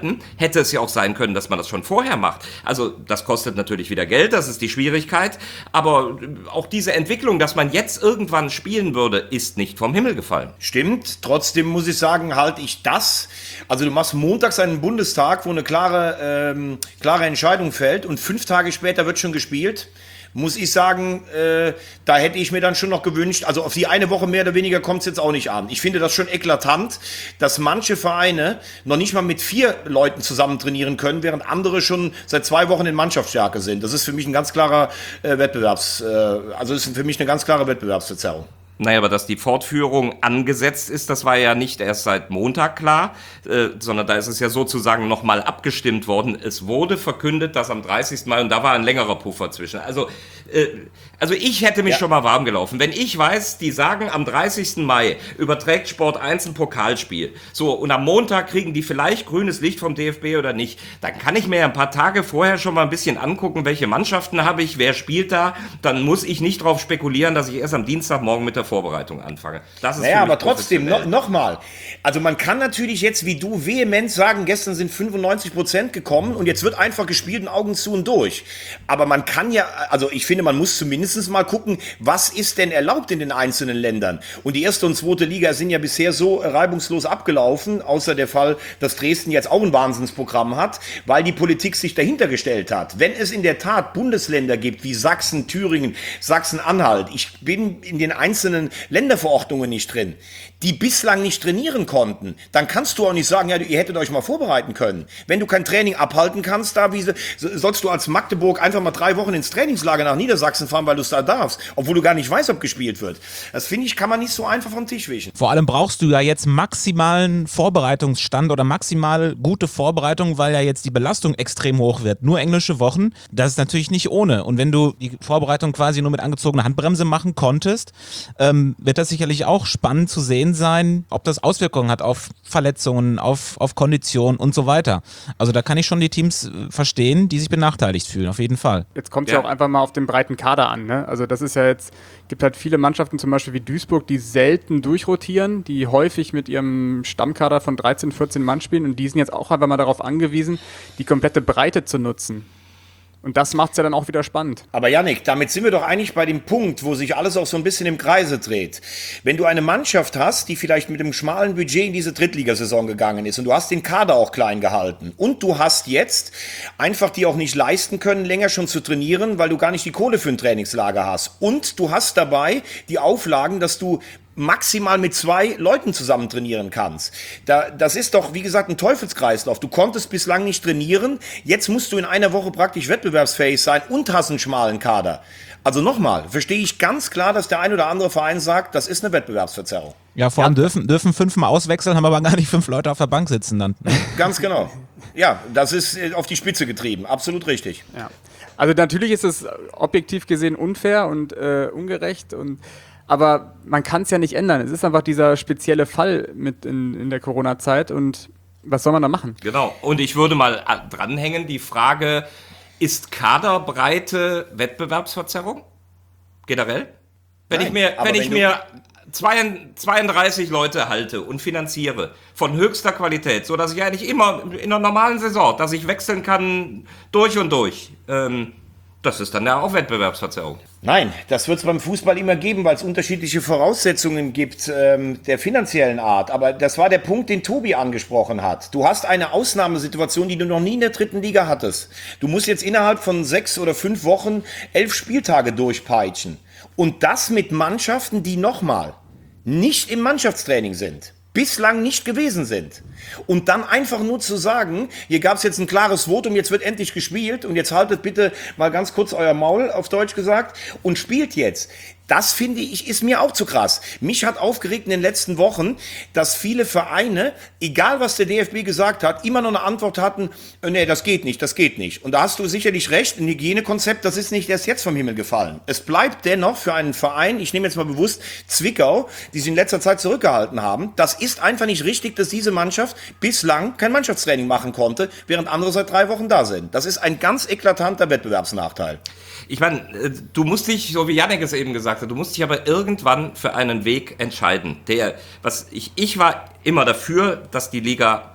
hätte es ja auch sein können, dass man das schon vorher macht. Also das kostet natürlich wieder Geld, das ist die Schwierigkeit, aber auch diese Entwicklung, dass man jetzt irgendwann spielen würde, ist nicht vom Himmel gefallen. Stimmt, trotzdem muss ich sagen, halte ich das, also du machst montags einen Bundestag, wo eine klare, ähm, klare Entscheidung fällt und fünf Tage später wird schon gespielt. Muss ich sagen, äh, da hätte ich mir dann schon noch gewünscht, also auf die eine Woche mehr oder weniger kommt es jetzt auch nicht an. Ich finde das schon eklatant, dass manche Vereine noch nicht mal mit vier Leuten zusammen trainieren können, während andere schon seit zwei Wochen in Mannschaftsstärke sind. Das ist für mich ein ganz klarer äh, Wettbewerbs, äh, also ist für mich eine ganz klare Wettbewerbsverzerrung. Naja, aber dass die Fortführung angesetzt ist, das war ja nicht erst seit Montag klar, äh, sondern da ist es ja sozusagen nochmal abgestimmt worden. Es wurde verkündet, dass am dreißigsten Mai, und da war ein längerer Puffer zwischen. Also, äh, also ich hätte mich ja. schon mal warm gelaufen. Wenn ich weiß, die sagen, am dreißigsten Mai überträgt Sport eins ein Pokalspiel, so, und am Montag kriegen die vielleicht grünes Licht vom D F B oder nicht, dann kann ich mir ein paar Tage vorher schon mal ein bisschen angucken, welche Mannschaften habe ich, wer spielt da, dann muss ich nicht drauf spekulieren, dass ich erst am Dienstagmorgen mit der Vorbereitung anfange. Das ist naja, aber trotzdem, no, nochmal. Also man kann natürlich jetzt, wie du, vehement sagen, gestern sind fünfundneunzig Prozent gekommen und jetzt wird einfach gespielt und Augen zu und durch. Aber man kann ja, also ich finde, man muss zumindest mal gucken, was ist denn erlaubt in den einzelnen Ländern. Und die erste und zweite Liga sind ja bisher so reibungslos abgelaufen, außer der Fall, dass Dresden jetzt auch ein Wahnsinnsprogramm hat, weil die Politik sich dahinter gestellt hat. Wenn es in der Tat Bundesländer gibt, wie Sachsen, Thüringen, Sachsen-Anhalt, ich bin in den einzelnen Länderverordnungen nicht drin, die bislang nicht trainieren konnten, dann kannst du auch nicht sagen, ja, ihr hättet euch mal vorbereiten können. Wenn du kein Training abhalten kannst, da wie, sollst du als Magdeburg einfach mal drei Wochen ins Trainingslager nach Niedersachsen fahren, weil du es da darfst, obwohl du gar nicht weißt, ob gespielt wird. Das finde ich, kann man nicht so einfach vom Tisch wischen. Vor allem brauchst du ja jetzt maximalen Vorbereitungsstand oder maximal gute Vorbereitung, weil ja jetzt die Belastung extrem hoch wird. Nur englische Wochen, das ist natürlich nicht ohne. Und wenn du die Vorbereitung quasi nur mit angezogener Handbremse machen konntest, ähm, wird das sicherlich auch spannend zu sehen sein, ob das Auswirkungen hat auf Verletzungen, auf, auf Kondition und so weiter. Also da kann ich schon die Teams verstehen, die sich benachteiligt fühlen, auf jeden Fall. Jetzt kommt es ja. ja auch einfach mal auf den breiten Kader an, ne? Also das ist ja jetzt, gibt halt viele Mannschaften, zum Beispiel wie Duisburg, die selten durchrotieren, die häufig mit ihrem Stammkader von dreizehn, vierzehn Mann spielen und die sind jetzt auch einfach mal darauf angewiesen, die komplette Breite zu nutzen. Und das macht es ja dann auch wieder spannend. Aber Yannick, damit sind wir doch eigentlich bei dem Punkt, wo sich alles auch so ein bisschen im Kreise dreht. Wenn du eine Mannschaft hast, die vielleicht mit einem schmalen Budget in diese Drittligasaison gegangen ist und du hast den Kader auch klein gehalten und du hast jetzt einfach die auch nicht leisten können, länger schon zu trainieren, weil du gar nicht die Kohle für ein Trainingslager hast. Und du hast dabei die Auflagen, dass du maximal mit zwei Leuten zusammen trainieren kannst. Da, das ist doch, wie gesagt, ein Teufelskreislauf. Du konntest bislang nicht trainieren, jetzt musst du in einer Woche praktisch wettbewerbsfähig sein und hast einen schmalen Kader. Also nochmal, verstehe ich ganz klar, dass der ein oder andere Verein sagt, das ist eine Wettbewerbsverzerrung. Ja, vor allem ja. dürfen, dürfen fünfmal auswechseln, haben aber gar nicht fünf Leute auf der Bank sitzen dann. Ganz genau. Ja, das ist auf die Spitze getrieben, absolut richtig. Ja. Also natürlich ist es objektiv gesehen unfair und äh, ungerecht und aber man kann es ja nicht ändern. Es ist einfach dieser spezielle Fall mit in, in der Corona-Zeit und was soll man da machen? Genau. Und ich würde mal dranhängen, die Frage, ist Kaderbreite Wettbewerbsverzerrung? Generell? Wenn Nein, ich mir, wenn ich mir zweiunddreißig Leute halte und finanziere von höchster Qualität, so dass ich eigentlich immer in einer normalen Saison, dass ich wechseln kann durch und durch, ähm, das ist dann ja auch Wettbewerbsverzerrung. Nein, das wird es beim Fußball immer geben, weil es unterschiedliche Voraussetzungen gibt ähm, der finanziellen Art. Aber das war der Punkt, den Tobi angesprochen hat. Du hast eine Ausnahmesituation, die du noch nie in der dritten Liga hattest. Du musst jetzt innerhalb von sechs oder fünf Wochen elf Spieltage durchpeitschen. Und das mit Mannschaften, die nochmal nicht im Mannschaftstraining sind. Bislang nicht gewesen sind. Und dann einfach nur zu sagen, hier gab es jetzt ein klares Votum, jetzt wird endlich gespielt und jetzt haltet bitte mal ganz kurz euer Maul, auf Deutsch gesagt, und spielt jetzt. Das finde ich, ist mir auch zu krass. Mich hat aufgeregt in den letzten Wochen, dass viele Vereine, egal was der D F B gesagt hat, immer noch eine Antwort hatten, nee, das geht nicht, das geht nicht. Und da hast du sicherlich recht, ein Hygienekonzept, das ist nicht erst jetzt vom Himmel gefallen. Es bleibt dennoch für einen Verein, ich nehme jetzt mal bewusst Zwickau, die sie in letzter Zeit zurückgehalten haben, das ist einfach nicht richtig, dass diese Mannschaft bislang kein Mannschaftstraining machen konnte, während andere seit drei Wochen da sind. Das ist ein ganz eklatanter Wettbewerbsnachteil. Ich meine, du musst dich, so wie Yannick es eben gesagt hat, du musst dich aber irgendwann für einen Weg entscheiden. Der, was ich, ich war immer dafür, dass die Liga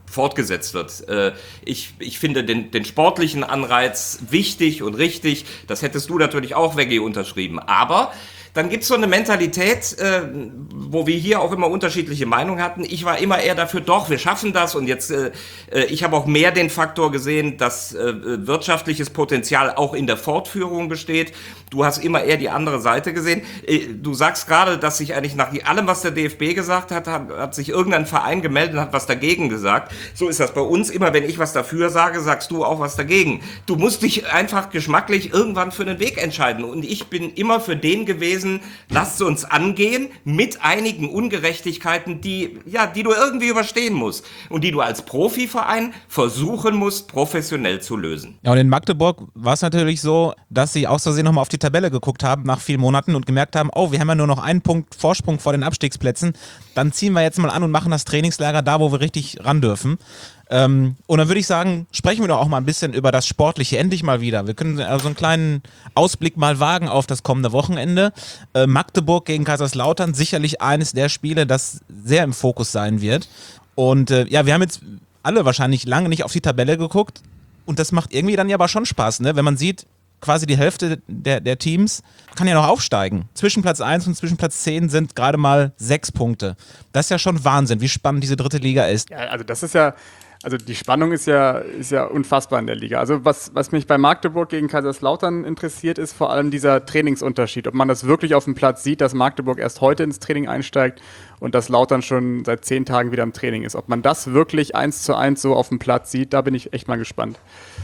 fortgesetzt wird. Äh, ich, ich finde den, den sportlichen Anreiz wichtig und richtig. Das hättest du natürlich auch, Veggie, unterschrieben. Aber dann gibt's so eine Mentalität, äh, wo wir hier auch immer unterschiedliche Meinungen hatten. Ich war immer eher dafür, doch, wir schaffen das. Und jetzt, äh, ich habe auch mehr den Faktor gesehen, dass äh, wirtschaftliches Potenzial auch in der Fortführung besteht. Du hast immer eher die andere Seite gesehen. Äh, du sagst gerade, dass sich eigentlich nach allem, was der D F B gesagt hat, hat, hat sich irgendein Verein gemeldet und hat was dagegen gesagt. So ist das bei uns. Immer wenn ich was dafür sage, sagst du auch was dagegen. Du musst dich einfach geschmacklich irgendwann für einen Weg entscheiden. Und ich bin immer für den gewesen, lasst uns angehen mit einigen Ungerechtigkeiten, die, ja, die du irgendwie überstehen musst und die du als Profiverein versuchen musst, professionell zu lösen. Ja, und in Magdeburg war es natürlich so, dass sie aus Versehen nochmal auf die Tabelle geguckt haben nach vielen Monaten und gemerkt haben, oh, wir haben ja nur noch einen Punkt Vorsprung vor den Abstiegsplätzen, dann ziehen wir jetzt mal an und machen das Trainingslager da, wo wir richtig ran dürfen. Ähm, und dann würde ich sagen, sprechen wir doch auch mal ein bisschen über das Sportliche, endlich mal wieder. Wir können also einen kleinen Ausblick mal wagen auf das kommende Wochenende. Äh, Magdeburg gegen Kaiserslautern, sicherlich eines der Spiele, das sehr im Fokus sein wird. Und äh, ja, wir haben jetzt alle wahrscheinlich lange nicht auf die Tabelle geguckt und das macht irgendwie dann ja aber schon Spaß, ne? Wenn man sieht, quasi die Hälfte der, der Teams kann ja noch aufsteigen. Zwischen Platz eins und zwischen Platz zehn sind gerade mal sechs Punkte. Das ist ja schon Wahnsinn, wie spannend diese dritte Liga ist. Ja, also das ist ja, also die Spannung ist ja, ist ja unfassbar in der Liga. Also was, was mich bei Magdeburg gegen Kaiserslautern interessiert, ist vor allem dieser Trainingsunterschied. Ob man das wirklich auf dem Platz sieht, dass Magdeburg erst heute ins Training einsteigt und dass Lautern schon seit zehn Tagen wieder im Training ist. Ob man das wirklich eins zu eins so auf dem Platz sieht, da bin ich echt mal gespannt.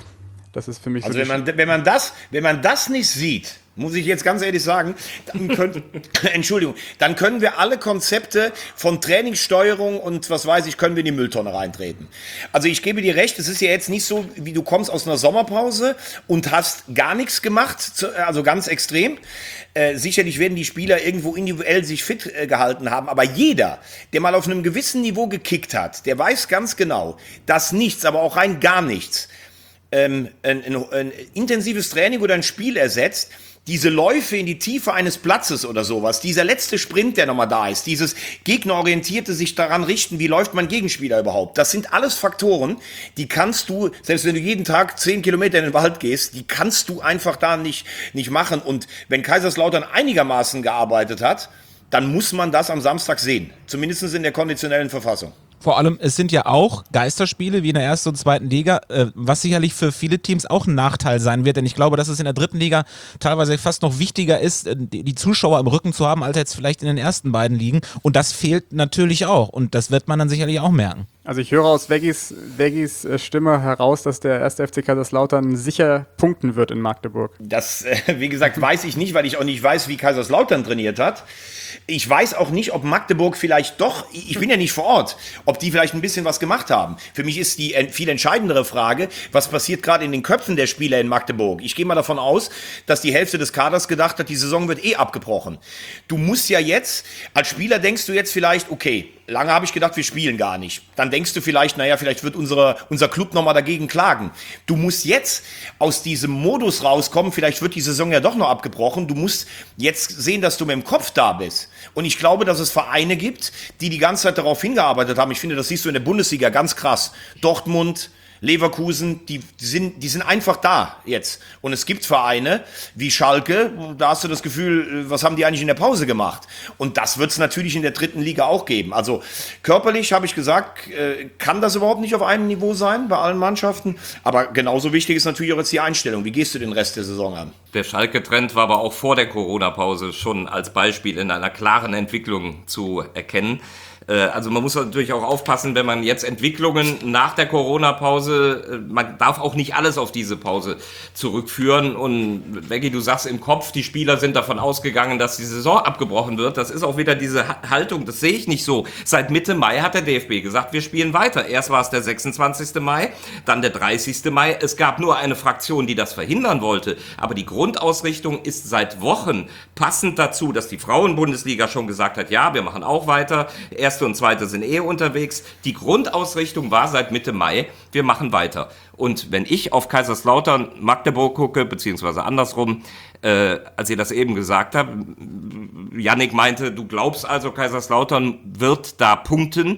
Das ist für mich also so wenn man, wenn man das, wenn man das nicht sieht, muss ich jetzt ganz ehrlich sagen, dann können, Entschuldigung, dann können wir alle Konzepte von Trainingssteuerung und was weiß ich, können wir in die Mülltonne reintreten. Also ich gebe dir recht, es ist ja jetzt nicht so, wie du kommst aus einer Sommerpause und hast gar nichts gemacht, also ganz extrem. Äh, sicherlich werden die Spieler irgendwo individuell sich fit äh, gehalten haben, aber jeder, der mal auf einem gewissen Niveau gekickt hat, der weiß ganz genau, dass nichts, aber auch rein gar nichts, ähm, ein, ein, ein intensives Training oder ein Spiel ersetzt, diese Läufe in die Tiefe eines Platzes oder sowas, dieser letzte Sprint, der nochmal da ist, dieses gegnerorientierte sich daran richten, wie läuft mein Gegenspieler überhaupt, das sind alles Faktoren, die kannst du, selbst wenn du jeden Tag zehn Kilometer in den Wald gehst, die kannst du einfach da nicht, nicht machen. Und wenn Kaiserslautern einigermaßen gearbeitet hat, dann muss man das am Samstag sehen, zumindest in der konditionellen Verfassung. Vor allem, es sind ja auch Geisterspiele wie in der ersten und zweiten Liga, äh, was sicherlich für viele Teams auch ein Nachteil sein wird, denn ich glaube, dass es in der dritten Liga teilweise fast noch wichtiger ist, äh, die, die Zuschauer im Rücken zu haben, als jetzt vielleicht in den ersten beiden Ligen, und das fehlt natürlich auch und das wird man dann sicherlich auch merken. Also ich höre aus Veggies, Veggies Stimme heraus, dass der erste F C Kaiserslautern sicher punkten wird in Magdeburg. Das, äh, wie gesagt, weiß ich nicht, weil ich auch nicht weiß, wie Kaiserslautern trainiert hat. Ich weiß auch nicht, ob Magdeburg vielleicht doch, ich bin ja nicht vor Ort, ob die vielleicht ein bisschen was gemacht haben. Für mich ist die viel entscheidendere Frage, was passiert gerade in den Köpfen der Spieler in Magdeburg. Ich gehe mal davon aus, dass die Hälfte des Kaders gedacht hat, die Saison wird eh abgebrochen. Du musst ja jetzt, als Spieler denkst du jetzt vielleicht, okay, lange habe ich gedacht, wir spielen gar nicht. Dann denkst du vielleicht, naja, vielleicht wird unsere, unser Club nochmal dagegen klagen. Du musst jetzt aus diesem Modus rauskommen, vielleicht wird die Saison ja doch noch abgebrochen. Du musst jetzt sehen, dass du mit dem Kopf da bist. Und ich glaube, dass es Vereine gibt, die die ganze Zeit darauf hingearbeitet haben. Ich finde, das siehst du in der Bundesliga ganz krass. Dortmund, Leverkusen, die, die, sind, die sind einfach da jetzt. Und es gibt Vereine wie Schalke, da hast du das Gefühl, was haben die eigentlich in der Pause gemacht? Und das wird es natürlich in der dritten Liga auch geben. Also körperlich, habe ich gesagt, kann das überhaupt nicht auf einem Niveau sein bei allen Mannschaften. Aber genauso wichtig ist natürlich auch jetzt die Einstellung. Wie gehst du den Rest der Saison an? Der Schalke-Trend war aber auch vor der Corona-Pause schon als Beispiel in einer klaren Entwicklung zu erkennen. Also man muss natürlich auch aufpassen, wenn man jetzt Entwicklungen nach der Corona-Pause, man darf auch nicht alles auf diese Pause zurückführen. Und Veggie, du sagst im Kopf, die Spieler sind davon ausgegangen, dass die Saison abgebrochen wird. Das ist auch wieder diese Haltung, das sehe ich nicht so. Seit Mitte Mai hat der D F B gesagt, wir spielen weiter. Erst war es der sechsundzwanzigste Mai, dann der dreißigste Mai. Es gab nur eine Fraktion, die das verhindern wollte. Aber die Grundausrichtung ist seit Wochen passend dazu, dass die Frauenbundesliga schon gesagt hat, ja, wir machen auch weiter. Erste und zweite sind eh unterwegs. Die Grundausrichtung war seit Mitte Mai, wir machen weiter. Und wenn ich auf Kaiserslautern, Magdeburg gucke, beziehungsweise andersrum, äh, als ihr das eben gesagt habt, Yannick meinte, du glaubst also, Kaiserslautern wird da punkten.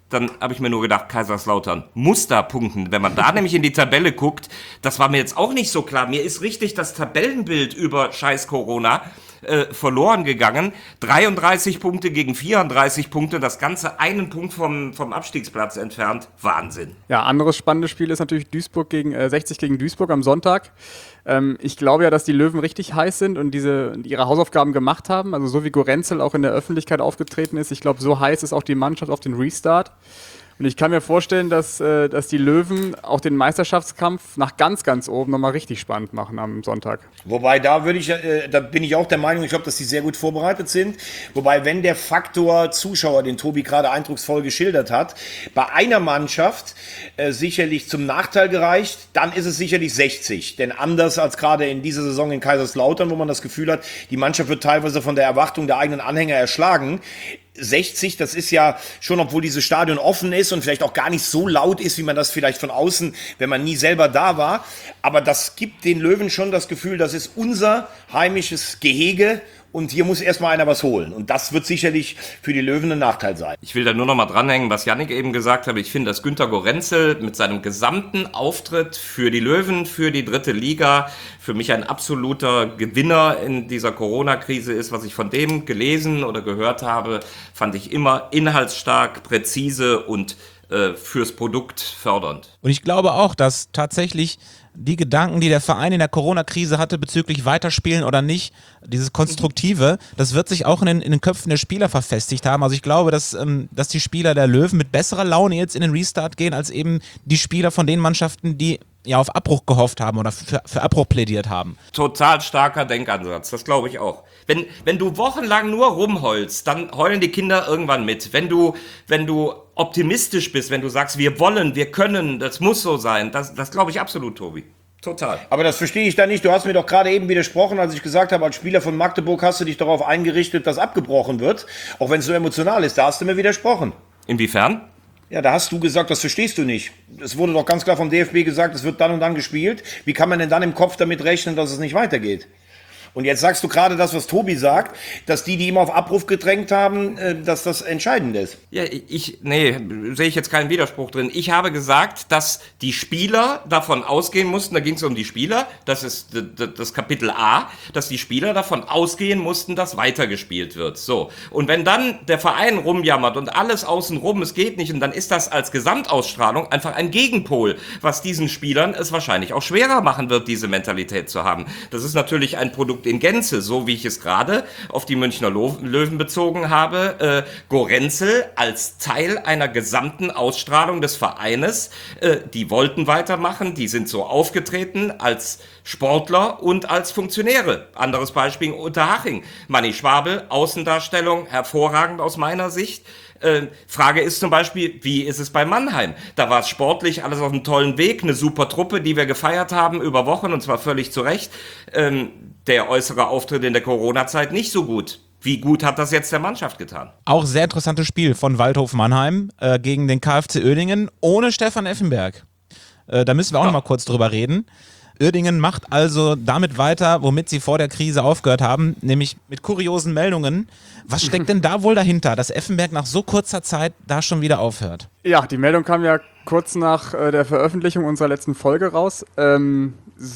dann habe ich mir nur gedacht, Kaiserslautern muss da punkten. Wenn man da nämlich in die Tabelle guckt, das war mir jetzt auch nicht so klar. Mir ist richtig das Tabellenbild über scheiß Corona äh, verloren gegangen. dreiunddreißig Punkte gegen vierunddreißig Punkte, das Ganze einen Punkt vom, vom Abstiegsplatz entfernt. Wahnsinn. Ja, anderes spannendes Spiel ist natürlich Duisburg gegen äh, sechzig gegen Duisburg am Sonntag. Ähm, ich glaube ja, dass die Löwen richtig heiß sind und diese ihre Hausaufgaben gemacht haben. Also so wie Gorenzel auch in der Öffentlichkeit aufgetreten ist. Ich glaube, so heiß ist auch die Mannschaft auf den Restart. Und ich kann mir vorstellen, dass, äh, dass die Löwen auch den Meisterschaftskampf nach ganz, ganz oben nochmal richtig spannend machen am Sonntag. Wobei, da würde ich, äh, da bin ich auch der Meinung, ich glaube, dass die sehr gut vorbereitet sind. Wobei, wenn der Faktor Zuschauer, den Tobi gerade eindrucksvoll geschildert hat, bei einer Mannschaft äh, sicherlich zum Nachteil gereicht, dann ist es sicherlich sechzig. Denn anders als gerade in dieser Saison in Kaiserslautern, wo man das Gefühl hat, die Mannschaft wird teilweise von der Erwartung der eigenen Anhänger erschlagen. sechzig, das ist ja schon, obwohl dieses Stadion offen ist und vielleicht auch gar nicht so laut ist, wie man das vielleicht von außen, wenn man nie selber da war. Aber das gibt den Löwen schon das Gefühl, das ist unser heimisches Gehege und hier muss erstmal einer was holen. Und das wird sicherlich für die Löwen ein Nachteil sein. Ich will da nur noch mal dranhängen, was Yannick eben gesagt hat. Ich finde, dass Günter Gorenzel mit seinem gesamten Auftritt für die Löwen, für die dritte Liga, für mich ein absoluter Gewinner in dieser Corona-Krise ist. Was ich von dem gelesen oder gehört habe, fand ich immer inhaltsstark, präzise und äh, fürs Produkt fördernd. Und ich glaube auch, dass tatsächlich die Gedanken, die der Verein in der Corona-Krise hatte bezüglich Weiterspielen oder nicht, dieses Konstruktive, das wird sich auch in den, in den Köpfen der Spieler verfestigt haben. Also ich glaube, dass, ähm, dass die Spieler der Löwen mit besserer Laune jetzt in den Restart gehen, als eben die Spieler von den Mannschaften, die ja auf Abbruch gehofft haben oder für, für Abbruch plädiert haben. Total starker Denkansatz, das glaube ich auch. Wenn, wenn du wochenlang nur rumheulst, dann heulen die Kinder irgendwann mit. Wenn du, wenn du optimistisch bist, wenn du sagst, wir wollen, wir können, das muss so sein, das, das glaube ich absolut, Tobi. Total. Aber das verstehe ich da nicht. Du hast mir doch gerade eben widersprochen, als ich gesagt habe, als Spieler von Magdeburg hast du dich darauf eingerichtet, dass abgebrochen wird. Auch wenn es so emotional ist. Da hast du mir widersprochen. Inwiefern? Ja, da hast du gesagt, das verstehst du nicht. Es wurde doch ganz klar vom D F B gesagt, es wird dann und dann gespielt. Wie kann man denn dann im Kopf damit rechnen, dass es nicht weitergeht? Und jetzt sagst du gerade das, was Tobi sagt, dass die, die immer auf Abruf gedrängt haben, dass das entscheidend ist. Ja, ich, nee, sehe ich jetzt keinen Widerspruch drin. Ich habe gesagt, dass die Spieler davon ausgehen mussten, da ging es um die Spieler, das ist das Kapitel A, dass die Spieler davon ausgehen mussten, dass weitergespielt wird. So. Und wenn dann der Verein rumjammert und alles außenrum, es geht nicht, und dann ist das als Gesamtausstrahlung einfach ein Gegenpol, was diesen Spielern es wahrscheinlich auch schwerer machen wird, diese Mentalität zu haben. Das ist natürlich ein Produkt in Gänze, so wie ich es gerade auf die Münchner Löwen bezogen habe. Äh, Gorenzel als Teil einer gesamten Ausstrahlung des Vereines, äh, die wollten weitermachen, die sind so aufgetreten als Sportler und als Funktionäre. Anderes Beispiel Unterhaching. Manni Schwabel, Außendarstellung, hervorragend aus meiner Sicht. Äh, Frage ist zum Beispiel, wie ist es bei Mannheim? Da war es sportlich, alles auf einem tollen Weg, eine super Truppe, die wir gefeiert haben über Wochen und zwar völlig zu Recht. Ähm, der äußere Auftritt in der Corona-Zeit nicht so gut. Wie gut hat das jetzt der Mannschaft getan? Auch sehr interessantes Spiel von Waldhof Mannheim äh, gegen den KfC Uerdingen ohne Stefan Effenberg. Äh, da müssen wir auch ja. noch mal kurz drüber reden. Uerdingen macht also damit weiter, womit sie vor der Krise aufgehört haben, nämlich mit kuriosen Meldungen. Was steckt denn da wohl dahinter, dass Effenberg nach so kurzer Zeit da schon wieder aufhört? Ja, die Meldung kam ja kurz nach äh, der Veröffentlichung unserer letzten Folge raus. Ähm,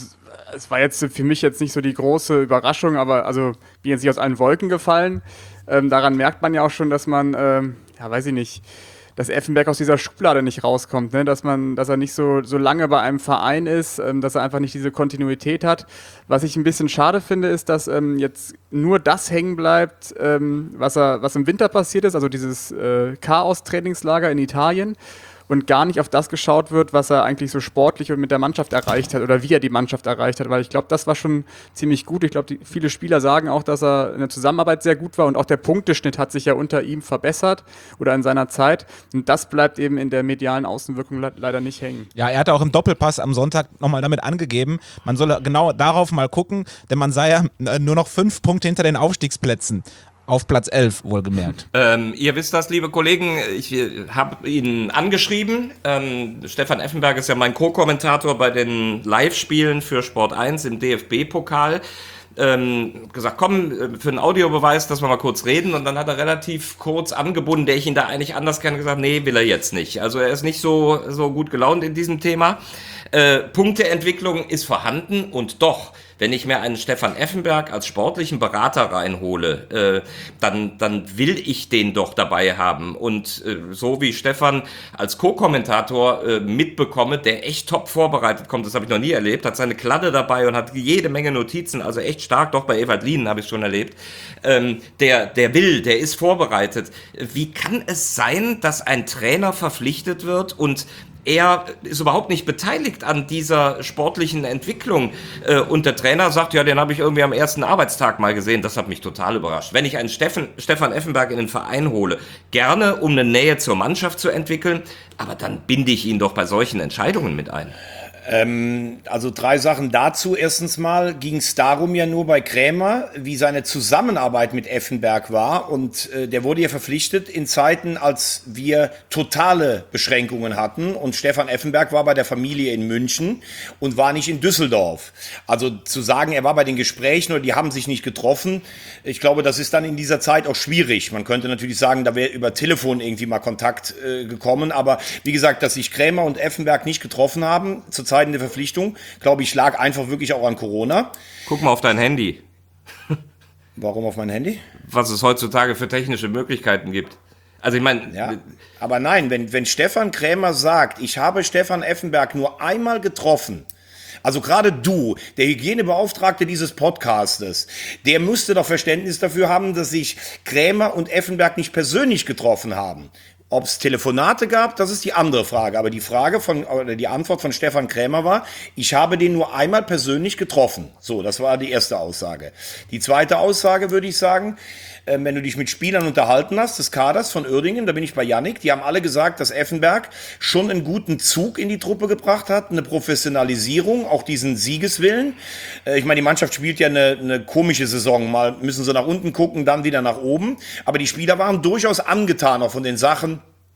es war jetzt für mich jetzt nicht so die große Überraschung, aber also bin jetzt nicht aus allen Wolken gefallen. Ähm, daran merkt man ja auch schon, dass man, ähm, ja weiß ich nicht, dass Effenberg aus dieser Schublade nicht rauskommt, ne? dass man, dass er nicht so, so lange bei einem Verein ist, ähm, dass er einfach nicht diese Kontinuität hat. Was ich ein bisschen schade finde, ist, dass ähm, jetzt nur das hängen bleibt, ähm, was, er, was im Winter passiert ist, also dieses äh, Chaos-Trainingslager in Italien. Und gar nicht auf das geschaut wird, was er eigentlich so sportlich und mit der Mannschaft erreicht hat oder wie er die Mannschaft erreicht hat, weil ich glaube, das war schon ziemlich gut. Ich glaube, viele Spieler sagen auch, dass er in der Zusammenarbeit sehr gut war und auch der Punkteschnitt hat sich ja unter ihm verbessert oder in seiner Zeit und das bleibt eben in der medialen Außenwirkung le- leider nicht hängen. Ja, er hatte auch im Doppelpass am Sonntag nochmal damit angegeben, man solle genau darauf mal gucken, denn man sei ja nur noch fünf Punkte hinter den Aufstiegsplätzen. Auf Platz elf, wohlgemerkt. Ähm, ihr wisst das, liebe Kollegen, ich habe ihn angeschrieben. Ähm, Stefan Effenberg ist ja mein Co-Kommentator bei den Live-Spielen für Sport eins im D F B-Pokal. ähm, gesagt, komm, für einen Audiobeweis, dass wir mal kurz reden. Und dann hat er relativ kurz angebunden, der ich ihn da eigentlich anders kenne, gesagt, nee, will er jetzt nicht. Also er ist nicht so, so gut gelaunt in diesem Thema. Äh, Punkteentwicklung ist vorhanden und doch, wenn ich mir einen Stefan Effenberg als sportlichen Berater reinhole, äh, dann, dann will ich den doch dabei haben. Und äh, so wie Stefan als Co-Kommentator äh, mitbekomme, der echt top vorbereitet kommt, das habe ich noch nie erlebt, hat seine Kladde dabei und hat jede Menge Notizen, also echt stark, doch bei Ewald Lienen habe ich es schon erlebt. Ähm, der, der will, der ist vorbereitet. Wie kann es sein, dass ein Trainer verpflichtet wird und er ist überhaupt nicht beteiligt an dieser sportlichen Entwicklung. Äh, und der Trainer sagt, ja, den habe ich irgendwie am ersten Arbeitstag mal gesehen. Das hat mich total überrascht. Wenn ich einen Steffen, Stefan Effenberg in den Verein hole, gerne um eine Nähe zur Mannschaft zu entwickeln, aber dann binde ich ihn doch bei solchen Entscheidungen mit ein. Ähm, also drei Sachen dazu. Erstens mal ging es darum ja nur bei Krämer, wie seine Zusammenarbeit mit Effenberg war. Und äh, der wurde ja verpflichtet in Zeiten, als wir totale Beschränkungen hatten. Und Stefan Effenberg war bei der Familie in München und war nicht in Düsseldorf. Also zu sagen, er war bei den Gesprächen oder die haben sich nicht getroffen, ich glaube, das ist dann in dieser Zeit auch schwierig. Man könnte natürlich sagen, da wäre über Telefon irgendwie mal Kontakt äh, gekommen. Aber wie gesagt, dass sich Krämer und Effenberg nicht getroffen haben, zur Zeiten der Verpflichtung, glaube ich, lag einfach wirklich auch an Corona. Guck mal auf dein Handy. Warum auf mein Handy? Was es heutzutage für technische Möglichkeiten gibt. Also ich meine... Ja, aber nein, wenn, wenn Stefan Krämer sagt, ich habe Stefan Effenberg nur einmal getroffen, also gerade du, der Hygienebeauftragte dieses Podcastes, der müsste doch Verständnis dafür haben, dass sich Krämer und Effenberg nicht persönlich getroffen haben. Ob es Telefonate gab, das ist die andere Frage. Aber die Frage von, oder die Antwort von Stefan Krämer war, ich habe den nur einmal persönlich getroffen. So, das war die erste Aussage. Die zweite Aussage würde ich sagen, äh, wenn du dich mit Spielern unterhalten hast, des Kaders von Uerdingen, da bin ich bei Yannick, die haben alle gesagt, dass Effenberg schon einen guten Zug in die Truppe gebracht hat, eine Professionalisierung, auch diesen Siegeswillen. Äh, ich meine, die Mannschaft spielt ja eine, eine komische Saison. Mal müssen sie nach unten gucken, dann wieder nach oben. Aber die Spieler waren durchaus angetan auch von den Sachen,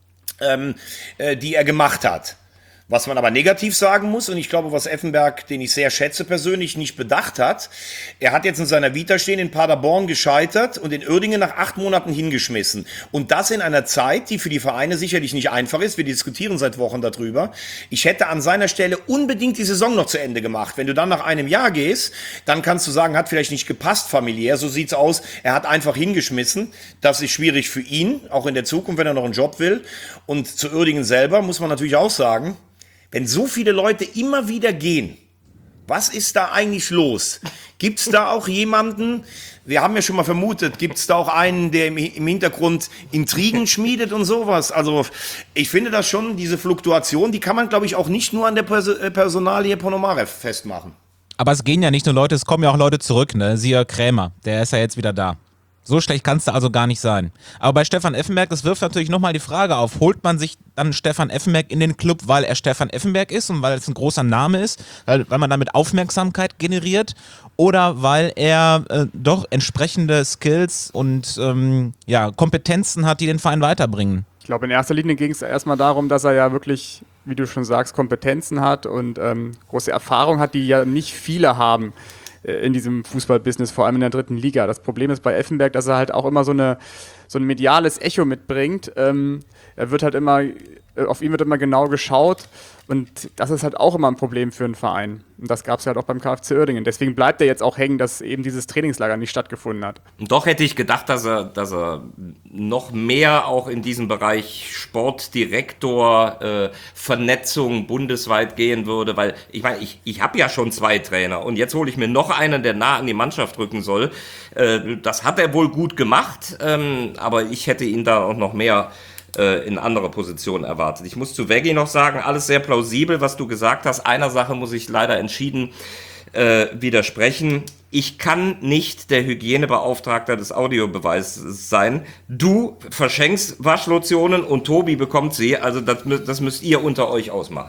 Ähm, äh, die er gemacht hat. Was man aber negativ sagen muss, und ich glaube, was Effenberg, den ich sehr schätze persönlich, nicht bedacht hat, er hat jetzt in seiner Vita stehen, in Paderborn gescheitert und in Uerdingen nach acht Monaten hingeschmissen. Und das in einer Zeit, die für die Vereine sicherlich nicht einfach ist. Wir diskutieren seit Wochen darüber. Ich hätte an seiner Stelle unbedingt die Saison noch zu Ende gemacht. Wenn du dann nach einem Jahr gehst, dann kannst du sagen, hat vielleicht nicht gepasst familiär. So sieht's aus. Er hat einfach hingeschmissen. Das ist schwierig für ihn, auch in der Zukunft, wenn er noch einen Job will. Und zu Uerdingen selber muss man natürlich auch sagen, wenn so viele Leute immer wieder gehen, was ist da eigentlich los? Gibt es da auch jemanden, wir haben ja schon mal vermutet, gibt es da auch einen, der im, im Hintergrund Intrigen schmiedet und sowas? Also ich finde das schon, diese Fluktuation, die kann man, glaube ich, auch nicht nur an der Pers- Personalie Ponomarev festmachen. Aber es gehen ja nicht nur Leute, es kommen ja auch Leute zurück, ne? Siehe Krämer, der ist ja jetzt wieder da. So schlecht kann es da also gar nicht sein. Aber bei Stefan Effenberg, das wirft natürlich nochmal die Frage auf, holt man sich dann Stefan Effenberg in den Club, weil er Stefan Effenberg ist und weil es ein großer Name ist, weil, weil man damit Aufmerksamkeit generiert oder weil er äh, doch entsprechende Skills und ähm, ja, Kompetenzen hat, die den Verein weiterbringen? Ich glaube, in erster Linie ging es erstmal darum, dass er ja wirklich, wie du schon sagst, Kompetenzen hat und ähm, große Erfahrung hat, die ja nicht viele haben in diesem Fußballbusiness, vor allem in der dritten Liga. Das Problem ist bei Effenberg, dass er halt auch immer so, eine, so ein mediales Echo mitbringt. Ähm, er wird halt immer, auf ihn wird immer genau geschaut und das ist halt auch immer ein Problem für einen Verein. Und das gab es halt auch beim KfC Uerdingen. Deswegen bleibt er jetzt auch hängen, dass eben dieses Trainingslager nicht stattgefunden hat. Und doch hätte ich gedacht, dass er, dass er noch mehr auch in diesem Bereich Sportdirektor, äh, Vernetzung bundesweit gehen würde, weil ich meine, ich, ich habe ja schon zwei Trainer und jetzt hole ich mir noch einen, der nah an die Mannschaft rücken soll. Äh, das hat er wohl gut gemacht, ähm, aber ich hätte ihn da auch noch mehr in andere Positionen erwartet. Ich muss zu Veggie noch sagen, alles sehr plausibel, was du gesagt hast. Einer Sache muss ich leider entschieden äh, widersprechen. Ich kann nicht der Hygienebeauftragte des Audiobeweises sein. Du verschenkst Waschlotionen und Tobi bekommt sie. Also das, das müsst ihr unter euch ausmachen.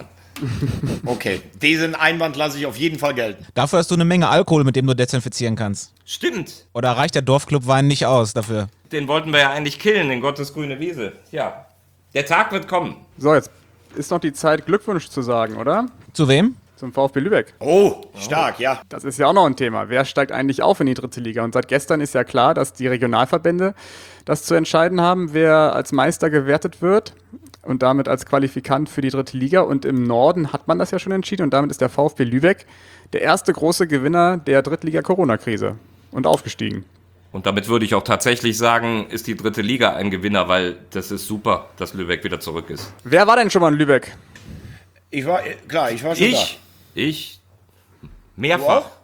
Okay, diesen Einwand lasse ich auf jeden Fall gelten. Dafür hast du eine Menge Alkohol, mit dem du desinfizieren kannst. Stimmt. Oder reicht der Dorfclubwein nicht aus dafür? Den wollten wir ja eigentlich killen, in Gottes grüne Wiese. Ja, der Tag wird kommen. So, jetzt ist noch die Zeit, Glückwunsch zu sagen, oder? Zu wem? zum VfB Lübeck. Oh, stark, ja. Das ist ja auch noch ein Thema. Wer steigt eigentlich auf in die dritte Liga? Und seit gestern ist ja klar, dass die Regionalverbände das zu entscheiden haben, wer als Meister gewertet wird und damit als Qualifikant für die dritte Liga. Und im Norden hat man das ja schon entschieden und damit ist der VfB Lübeck der erste große Gewinner der Drittliga-Corona-Krise und aufgestiegen. Und damit würde ich auch tatsächlich sagen, ist die dritte Liga ein Gewinner, weil das ist super, dass Lübeck wieder zurück ist. Wer war denn schon mal in Lübeck? Ich war, klar, ich war schon Ich, ich, da. mehrfach. Du auch?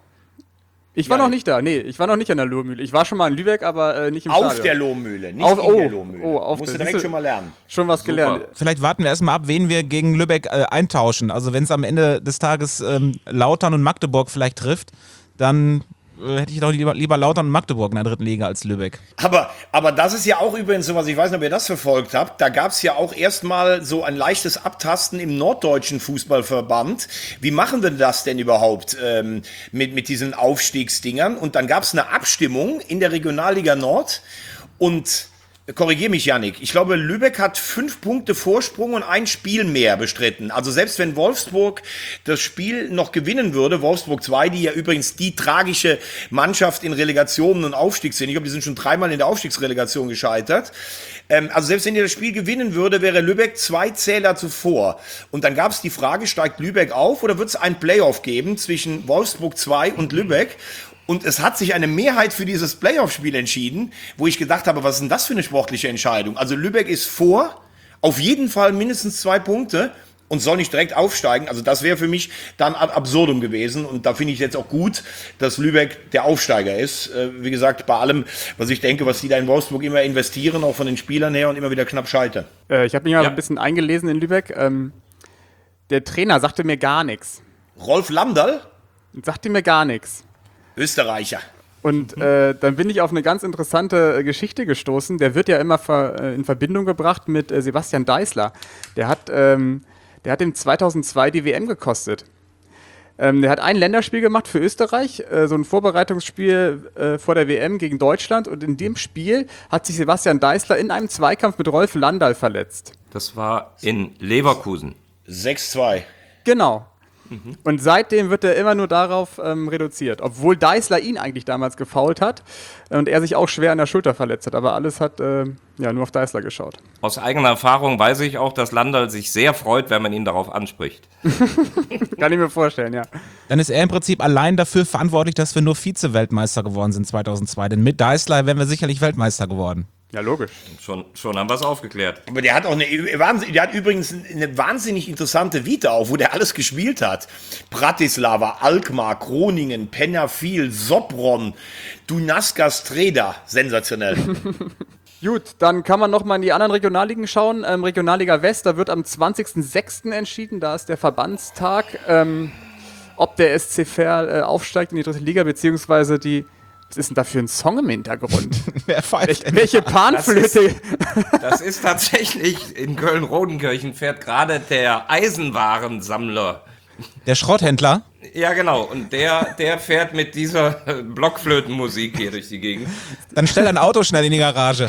Ich war Ja, noch nicht da, nee, ich war noch nicht an der Lohmühle. Ich war schon mal in Lübeck, aber äh, nicht im Auf Stadion. der Lohmühle, nicht Auf- in oh, der Lohmühle. oh, auf Musst der- du direkt siehst du- schon mal lernen. Schon was Super. gelernt. Vielleicht warten wir erstmal ab, wen wir gegen Lübeck äh, eintauschen. Also wenn es am Ende des Tages ähm, Lautern und Magdeburg vielleicht trifft, dann äh, hätte ich doch lieber, lieber Lautern und Magdeburg in der dritten Liga als Lübeck. Aber, aber das ist ja auch übrigens so was, ich weiß nicht, ob ihr das verfolgt habt, da gab es ja auch erstmal so ein leichtes Abtasten im norddeutschen Fußballverband. Wie machen wir das denn überhaupt ähm, mit, mit diesen Aufstiegsdingern? Und dann gab es eine Abstimmung in der Regionalliga Nord und korrigier mich, Yannick. Ich glaube, Lübeck hat fünf Punkte Vorsprung und ein Spiel mehr bestritten. Also selbst wenn Wolfsburg das Spiel noch gewinnen würde, Wolfsburg zwei, die ja übrigens die tragische Mannschaft in Relegationen und Aufstieg sind. Ich glaube, die sind schon dreimal in der Aufstiegsrelegation gescheitert. Ähm, also selbst wenn ihr das Spiel gewinnen würde, wäre Lübeck zwei Zähler zuvor. Und dann gab es die Frage, steigt Lübeck auf oder wird es ein Playoff geben zwischen Wolfsburg zwei und Lübeck? Und es hat sich eine Mehrheit für dieses Playoff-Spiel entschieden, wo ich gedacht habe, was ist denn das für eine sportliche Entscheidung? Also Lübeck ist vor, auf jeden Fall mindestens zwei Punkte und soll nicht direkt aufsteigen. Also das wäre für mich dann ad absurdum gewesen. Und da finde ich jetzt auch gut, dass Lübeck der Aufsteiger ist. Äh, wie gesagt, bei allem, was ich denke, was die da in Wolfsburg immer investieren, auch von den Spielern her und immer wieder knapp scheitern. Äh, ich habe mich mal Ja. ein bisschen eingelesen in Lübeck. Ähm, der Trainer sagte mir gar nichts. Rolf Lamdal, Sagte mir gar nichts. Österreicher. Und äh, dann bin ich auf eine ganz interessante äh, Geschichte gestoßen. Der wird ja immer ver, äh, in Verbindung gebracht mit äh, Sebastian Deißler. Der hat, ähm, der hat ihm zweitausendzwei die W M gekostet. Ähm, der hat ein Länderspiel gemacht für Österreich, äh, so ein Vorbereitungsspiel äh, vor der W M gegen Deutschland. Und in dem Spiel hat sich Sebastian Deißler in einem Zweikampf mit Rolf Landal verletzt. Das war in Leverkusen. sechs zwei. Genau. Und seitdem wird er immer nur darauf ähm, reduziert. Obwohl Deißler ihn eigentlich damals gefoult hat und er sich auch schwer an der Schulter verletzt hat. Aber alles hat äh, ja nur auf Deißler geschaut. Aus eigener Erfahrung weiß ich auch, dass Landal sich sehr freut, wenn man ihn darauf anspricht. Kann ich mir vorstellen, ja. Dann ist er im Prinzip allein dafür verantwortlich, dass wir nur Vize-Weltmeister geworden sind zweitausendzwei. Denn mit Deißler wären wir sicherlich Weltmeister geworden. Ja, logisch. Schon, schon haben wir es aufgeklärt. Aber der hat auch eine, Wahnsinn- der hat übrigens eine wahnsinnig interessante Vita auch, wo der alles gespielt hat. Bratislava, Alkmaar, Groningen, Penafiel, Sopron, Dunajska Streda. Sensationell. Gut, dann kann man noch mal in die anderen Regionalligen schauen. Ähm, Regionalliga West, da wird am zwanzigsten sechsten entschieden. Da ist der Verbandstag, ähm, ob der S C Verl äh, aufsteigt in die dritte Liga, beziehungsweise die. Was ist denn da für ein Song im Hintergrund? Wer pfeift denn? Welche Panflöte? Das ist tatsächlich, in Köln-Rodenkirchen fährt gerade der Eisenwarensammler. Der Schrotthändler? Ja, genau. Und der, der fährt mit dieser äh, Blockflötenmusik hier durch die Gegend. Dann stell dein Auto schnell in die Garage.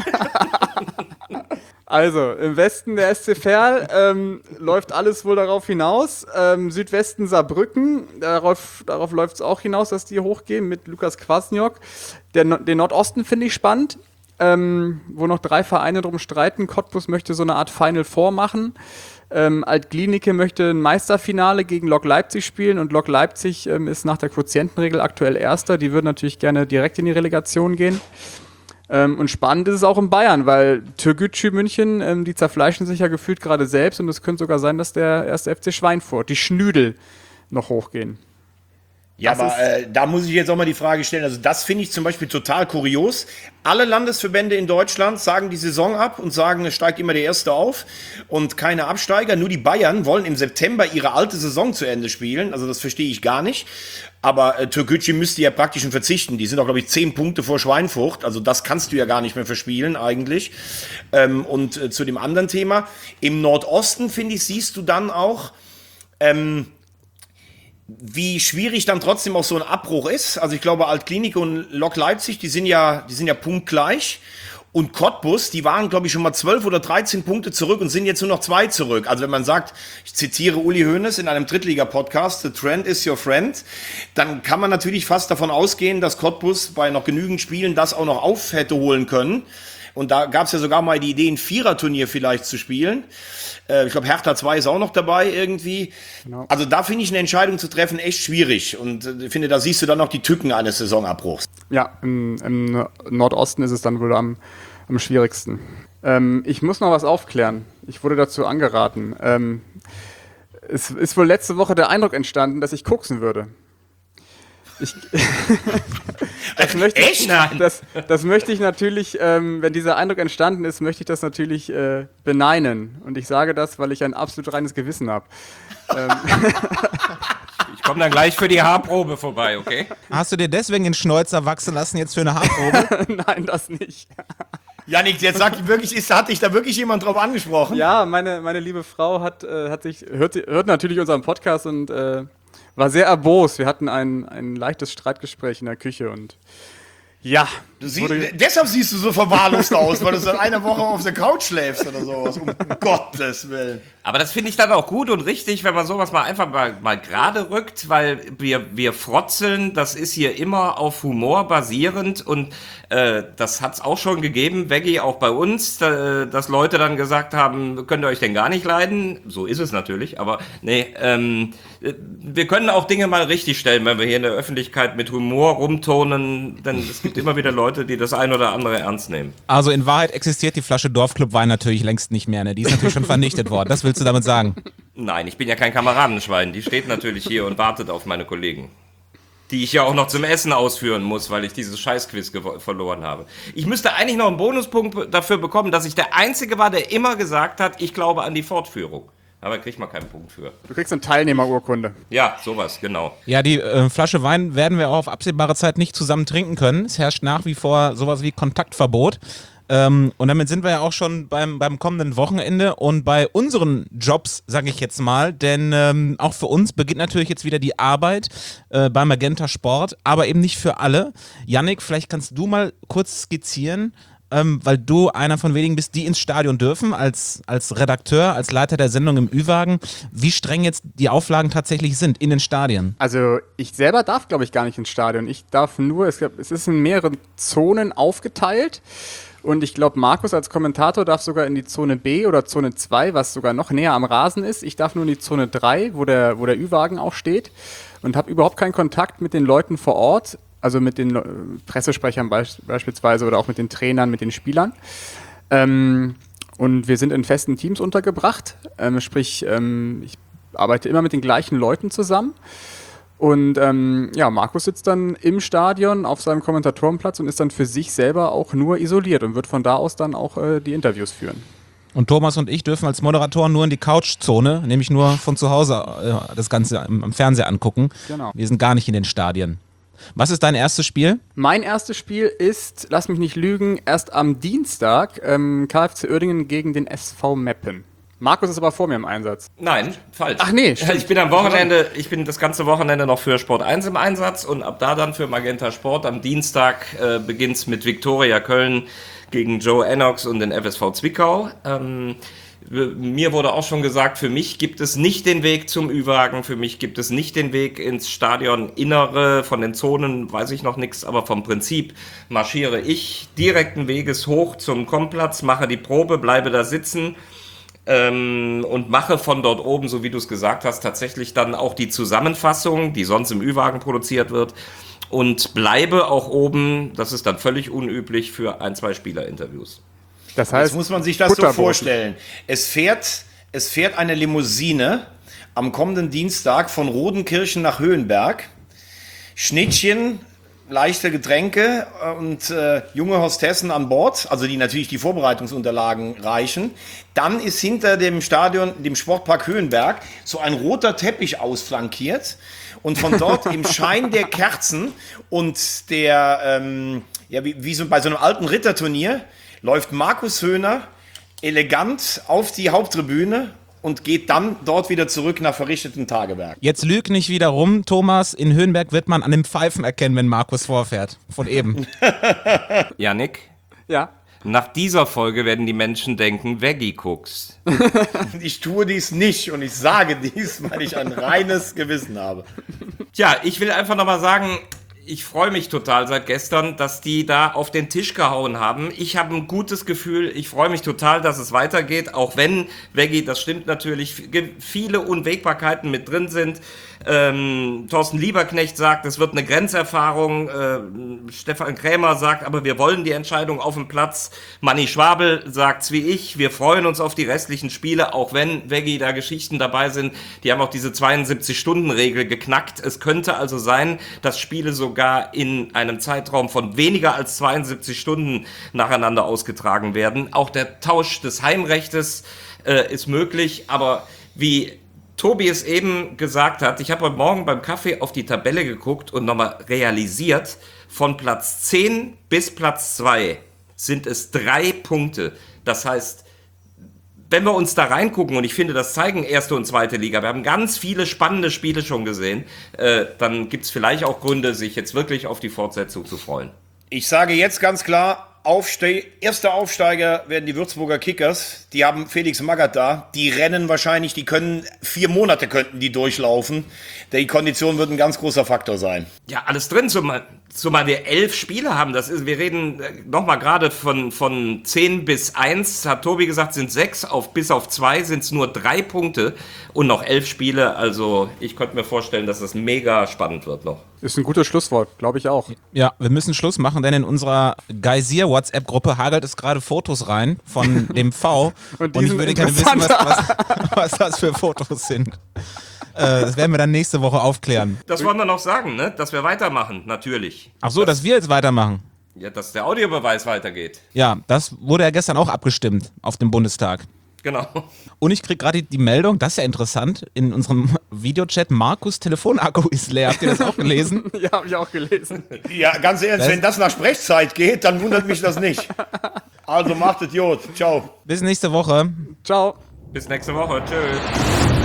Also, im Westen der S C Verl ähm, läuft alles wohl darauf hinaus. Ähm, Südwesten Saarbrücken, darauf, darauf läuft es auch hinaus, dass die hochgehen mit Lukas Kwasniok. Der, No- den Nordosten finde ich spannend, ähm, wo noch drei Vereine drum streiten. Cottbus möchte so eine Art Final Four machen. Ähm, Alt-Glienicke möchte ein Meisterfinale gegen Lok Leipzig spielen und Lok Leipzig ähm, ist nach der Quotientenregel aktuell Erster. Die würden natürlich gerne direkt in die Relegation gehen. Ähm, und spannend ist es auch in Bayern, weil Türkgücü München, ähm, die zerfleischen sich ja gefühlt gerade selbst und es könnte sogar sein, dass der erste F C Schweinfurt, die Schnüdel, noch hochgehen. Ja, Das aber äh, da muss ich jetzt auch mal die Frage stellen, also das finde ich zum Beispiel total kurios. Alle Landesverbände in Deutschland sagen die Saison ab und sagen, es steigt immer der Erste auf und keine Absteiger. Nur die Bayern wollen im September ihre alte Saison zu Ende spielen, also das verstehe ich gar nicht. Aber äh, Türkgücü müsste ja praktisch schon verzichten. Die sind auch, glaube ich, zehn Punkte vor Schweinfurt. Also das kannst du ja gar nicht mehr verspielen eigentlich. Ähm, und äh, zu dem anderen Thema, im Nordosten, finde ich, siehst du dann auch, ähm, wie schwierig dann trotzdem auch so ein Abbruch ist. Also ich glaube, Alt-Glienicke und Lok Leipzig, die sind ja, die sind ja punktgleich. Und Cottbus, die waren, glaube ich, schon mal zwölf oder dreizehn Punkte zurück und sind jetzt nur noch zwei zurück. Also wenn man sagt, ich zitiere Uli Hoeneß in einem Drittliga-Podcast, the trend is your friend, dann kann man natürlich fast davon ausgehen, dass Cottbus bei noch genügend Spielen das auch noch auf hätte holen können. Und da gab es ja sogar mal die Idee, ein Viererturnier vielleicht zu spielen. Äh, ich glaube, Hertha zwei ist auch noch dabei irgendwie. Genau. Also da finde ich eine Entscheidung zu treffen echt schwierig. Und ich äh, finde, da siehst du dann noch die Tücken eines Saisonabbruchs. Ja, im, im Nordosten ist es dann wohl am, am schwierigsten. Ähm, ich muss noch was aufklären. Ich wurde dazu angeraten. Ähm, es ist wohl letzte Woche der Eindruck entstanden, dass ich koksen würde. Ich, das, möchte ich, das, das möchte ich natürlich, ähm, wenn dieser Eindruck entstanden ist, möchte ich das natürlich äh, beneinen. Und ich sage das, weil ich ein absolut reines Gewissen habe. ähm. Ich komme dann gleich für die Haarprobe vorbei, okay? Hast du dir deswegen den Schnäuzer wachsen lassen jetzt für eine Haarprobe? Nein, das nicht. Jannik, jetzt sag ich wirklich, ist, hat dich da wirklich jemand drauf angesprochen? Ja, meine, meine liebe Frau hat, äh, hat sich, hört, hört natürlich unseren Podcast und äh, war sehr erbost. Wir hatten ein, ein leichtes Streitgespräch in der Küche und ja. Du sie, deshalb siehst du so verwahrlost aus, weil du seit einer Woche auf der Couch schläfst oder sowas. Um Gottes Willen. Aber das finde ich dann auch gut und richtig, wenn man sowas mal einfach mal, mal gerade rückt, weil wir, wir frotzeln, das ist hier immer auf Humor basierend und äh, das hat es auch schon gegeben, Veggie, auch bei uns, da, dass Leute dann gesagt haben, könnt ihr euch denn gar nicht leiden? So ist es natürlich, aber nee, ähm, wir können auch Dinge mal richtig stellen, wenn wir hier in der Öffentlichkeit mit Humor rumturnen, denn es gibt immer wieder Leute, die das ein oder andere ernst nehmen. Also in Wahrheit existiert die Flasche Dorfclub Wein natürlich längst nicht mehr, ne? Die ist natürlich schon vernichtet worden. Das willst du damit sagen? Nein, ich bin ja kein Kameradenschwein. Die steht natürlich hier und wartet auf meine Kollegen. Die ich ja auch noch zum Essen ausführen muss, weil ich dieses Scheißquiz verloren habe. Ich müsste eigentlich noch einen Bonuspunkt dafür bekommen, dass ich der Einzige war, der immer gesagt hat, ich glaube an die Fortführung. Aber kriegt man keinen Punkt für. Du kriegst eine Teilnehmerurkunde. Ja, sowas, genau. Ja, die äh, Flasche Wein werden wir auch auf absehbare Zeit nicht zusammen trinken können. Es herrscht nach wie vor sowas wie Kontaktverbot. Ähm, und damit sind wir ja auch schon beim, beim kommenden Wochenende und bei unseren Jobs, sage ich jetzt mal, denn ähm, auch für uns beginnt natürlich jetzt wieder die Arbeit äh, bei Magenta Sport, aber eben nicht für alle. Jannik, vielleicht kannst du mal kurz skizzieren, ähm, weil du einer von wenigen bist, die ins Stadion dürfen, als, als Redakteur, als Leiter der Sendung im Ü-Wagen, wie streng jetzt die Auflagen tatsächlich sind in den Stadien. Also ich selber darf, glaube ich, gar nicht ins Stadion. Ich darf nur, es, es ist in mehreren Zonen aufgeteilt. Und ich glaube, Markus als Kommentator darf sogar in die Zone B oder Zone zwei, was sogar noch näher am Rasen ist. Ich darf nur in die Zone drei, wo der, wo der Ü-Wagen auch steht. Und habe überhaupt keinen Kontakt mit den Leuten vor Ort. Also mit den äh, Pressesprechern beisp- beispielsweise oder auch mit den Trainern, mit den Spielern. Ähm, und wir sind in festen Teams untergebracht. Ähm, sprich, ähm, ich arbeite immer mit den gleichen Leuten zusammen. Und ähm, ja, Markus sitzt dann im Stadion auf seinem Kommentatorenplatz und ist dann für sich selber auch nur isoliert und wird von da aus dann auch äh, die Interviews führen. Und Thomas und ich dürfen als Moderatoren nur in die Couchzone, nämlich nur von zu Hause äh, das Ganze am, am Fernseher angucken. Genau. Wir sind gar nicht in den Stadien. Was ist dein erstes Spiel? Mein erstes Spiel ist, lass mich nicht lügen, erst am Dienstag ähm, KfC Uerdingen gegen den S V Meppen. Markus ist aber vor mir im Einsatz. Nein, falsch. Ach nee, stimmt. Ich bin am Wochenende, ich bin das ganze Wochenende noch für Sport eins im Einsatz und ab da dann für Magenta Sport. Am Dienstag äh, beginnt es mit Viktoria Köln gegen Joe Ennox und den F S V Zwickau. Ähm, mir wurde auch schon gesagt, für mich gibt es nicht den Weg zum Ü-Wagen, für mich gibt es nicht den Weg ins Stadioninnere, von den Zonen weiß ich noch nichts, aber vom Prinzip marschiere ich direkten Weges hoch zum Kommplatz, mache die Probe, bleibe da sitzen, Ähm, und mache von dort oben, so wie du es gesagt hast, tatsächlich dann auch die Zusammenfassung, die sonst im Ü-Wagen produziert wird und bleibe auch oben, das ist dann völlig unüblich, für ein, zwei Spielerinterviews. Das heißt, jetzt muss man sich das so vorstellen. Es fährt, es fährt eine Limousine am kommenden Dienstag von Rodenkirchen nach Höhenberg. Schnittchen, leichte Getränke und äh, junge Hostessen an Bord, also die natürlich die Vorbereitungsunterlagen reichen. Dann ist hinter dem Stadion, dem Sportpark Höhenberg, so ein roter Teppich ausflankiert und von dort im Schein der Kerzen und der, ähm, ja, wie, wie so bei so einem alten Ritterturnier, läuft Markus Höhner elegant auf die Haupttribüne und geht dann dort wieder zurück nach verrichtetem Tagewerk. Jetzt lüg nicht wieder rum, Thomas. In Höhenberg wird man an dem Pfeifen erkennen, wenn Markus vorfährt. Von eben. Jannik? Ja. Nach dieser Folge werden die Menschen denken, Veggie Cooks. Ich tue dies nicht und ich sage dies, weil ich ein reines Gewissen habe. Tja, ich will einfach nochmal sagen, ich freue mich total seit gestern, dass die da auf den Tisch gehauen haben. Ich habe ein gutes Gefühl, ich freue mich total, dass es weitergeht, auch wenn, Veggie, das stimmt natürlich, viele Unwägbarkeiten mit drin sind. Ähm, Thorsten Lieberknecht sagt, es wird eine Grenzerfahrung. Äh, Stefan Krämer sagt, aber wir wollen die Entscheidung auf dem Platz. Manni Schwabel sagt's wie ich, wir freuen uns auf die restlichen Spiele, auch wenn, Veggie, da Geschichten dabei sind. Die haben auch diese zweiundsiebzig-Stunden-Regel geknackt. Es könnte also sein, dass Spiele sogar in einem Zeitraum von weniger als zweiundsiebzig Stunden nacheinander ausgetragen werden. Auch der Tausch des Heimrechtes äh, ist möglich, aber wie Tobi es eben gesagt hat, ich habe heute Morgen beim Kaffee auf die Tabelle geguckt und nochmal realisiert, von Platz zehn bis Platz zwei sind es drei Punkte. Das heißt, wenn wir uns da reingucken, und ich finde, das zeigen erste und zweite Liga, wir haben ganz viele spannende Spiele schon gesehen, äh, dann gibt es vielleicht auch Gründe, sich jetzt wirklich auf die Fortsetzung zu freuen. Ich sage jetzt ganz klar, Aufste- erster Aufsteiger werden die Würzburger Kickers. Die haben Felix Magath da. Die rennen wahrscheinlich, die können, vier Monate könnten die durchlaufen. Die Kondition wird ein ganz großer Faktor sein. Ja, alles drin, zumal, zumal wir elf Spiele haben. Das ist, wir reden nochmal gerade von, von zehn bis eins, hat Tobi gesagt, sind sechs, auf, bis auf zwei sind es nur drei Punkte und noch elf Spiele. Also ich könnte mir vorstellen, dass das mega spannend wird noch. Ist ein gutes Schlusswort, glaube ich auch. Ja, wir müssen Schluss machen, denn in unserer Geysir-WhatsApp-Gruppe hagelt es gerade Fotos rein von dem V. Und, und ich würde gerne wissen, was, was, was das für Fotos sind. Äh, das werden wir dann nächste Woche aufklären. Das wollen wir noch sagen, ne? Dass wir weitermachen, natürlich. Ach so, dass, dass wir jetzt weitermachen. Ja, dass der Audiobeweis weitergeht. Ja, das wurde ja gestern auch abgestimmt auf dem Bundestag. Genau. Und ich kriege gerade die Meldung, das ist ja interessant, in unserem Videochat, Markus' Telefonakku ist leer. Habt ihr das auch gelesen? Ja, habe ich auch gelesen. Ja, ganz ehrlich, Das- wenn das nach Sprechzeit geht, dann wundert mich das nicht. Also macht es gut. Ciao. Bis nächste Woche. Ciao. Bis nächste Woche. Tschüss.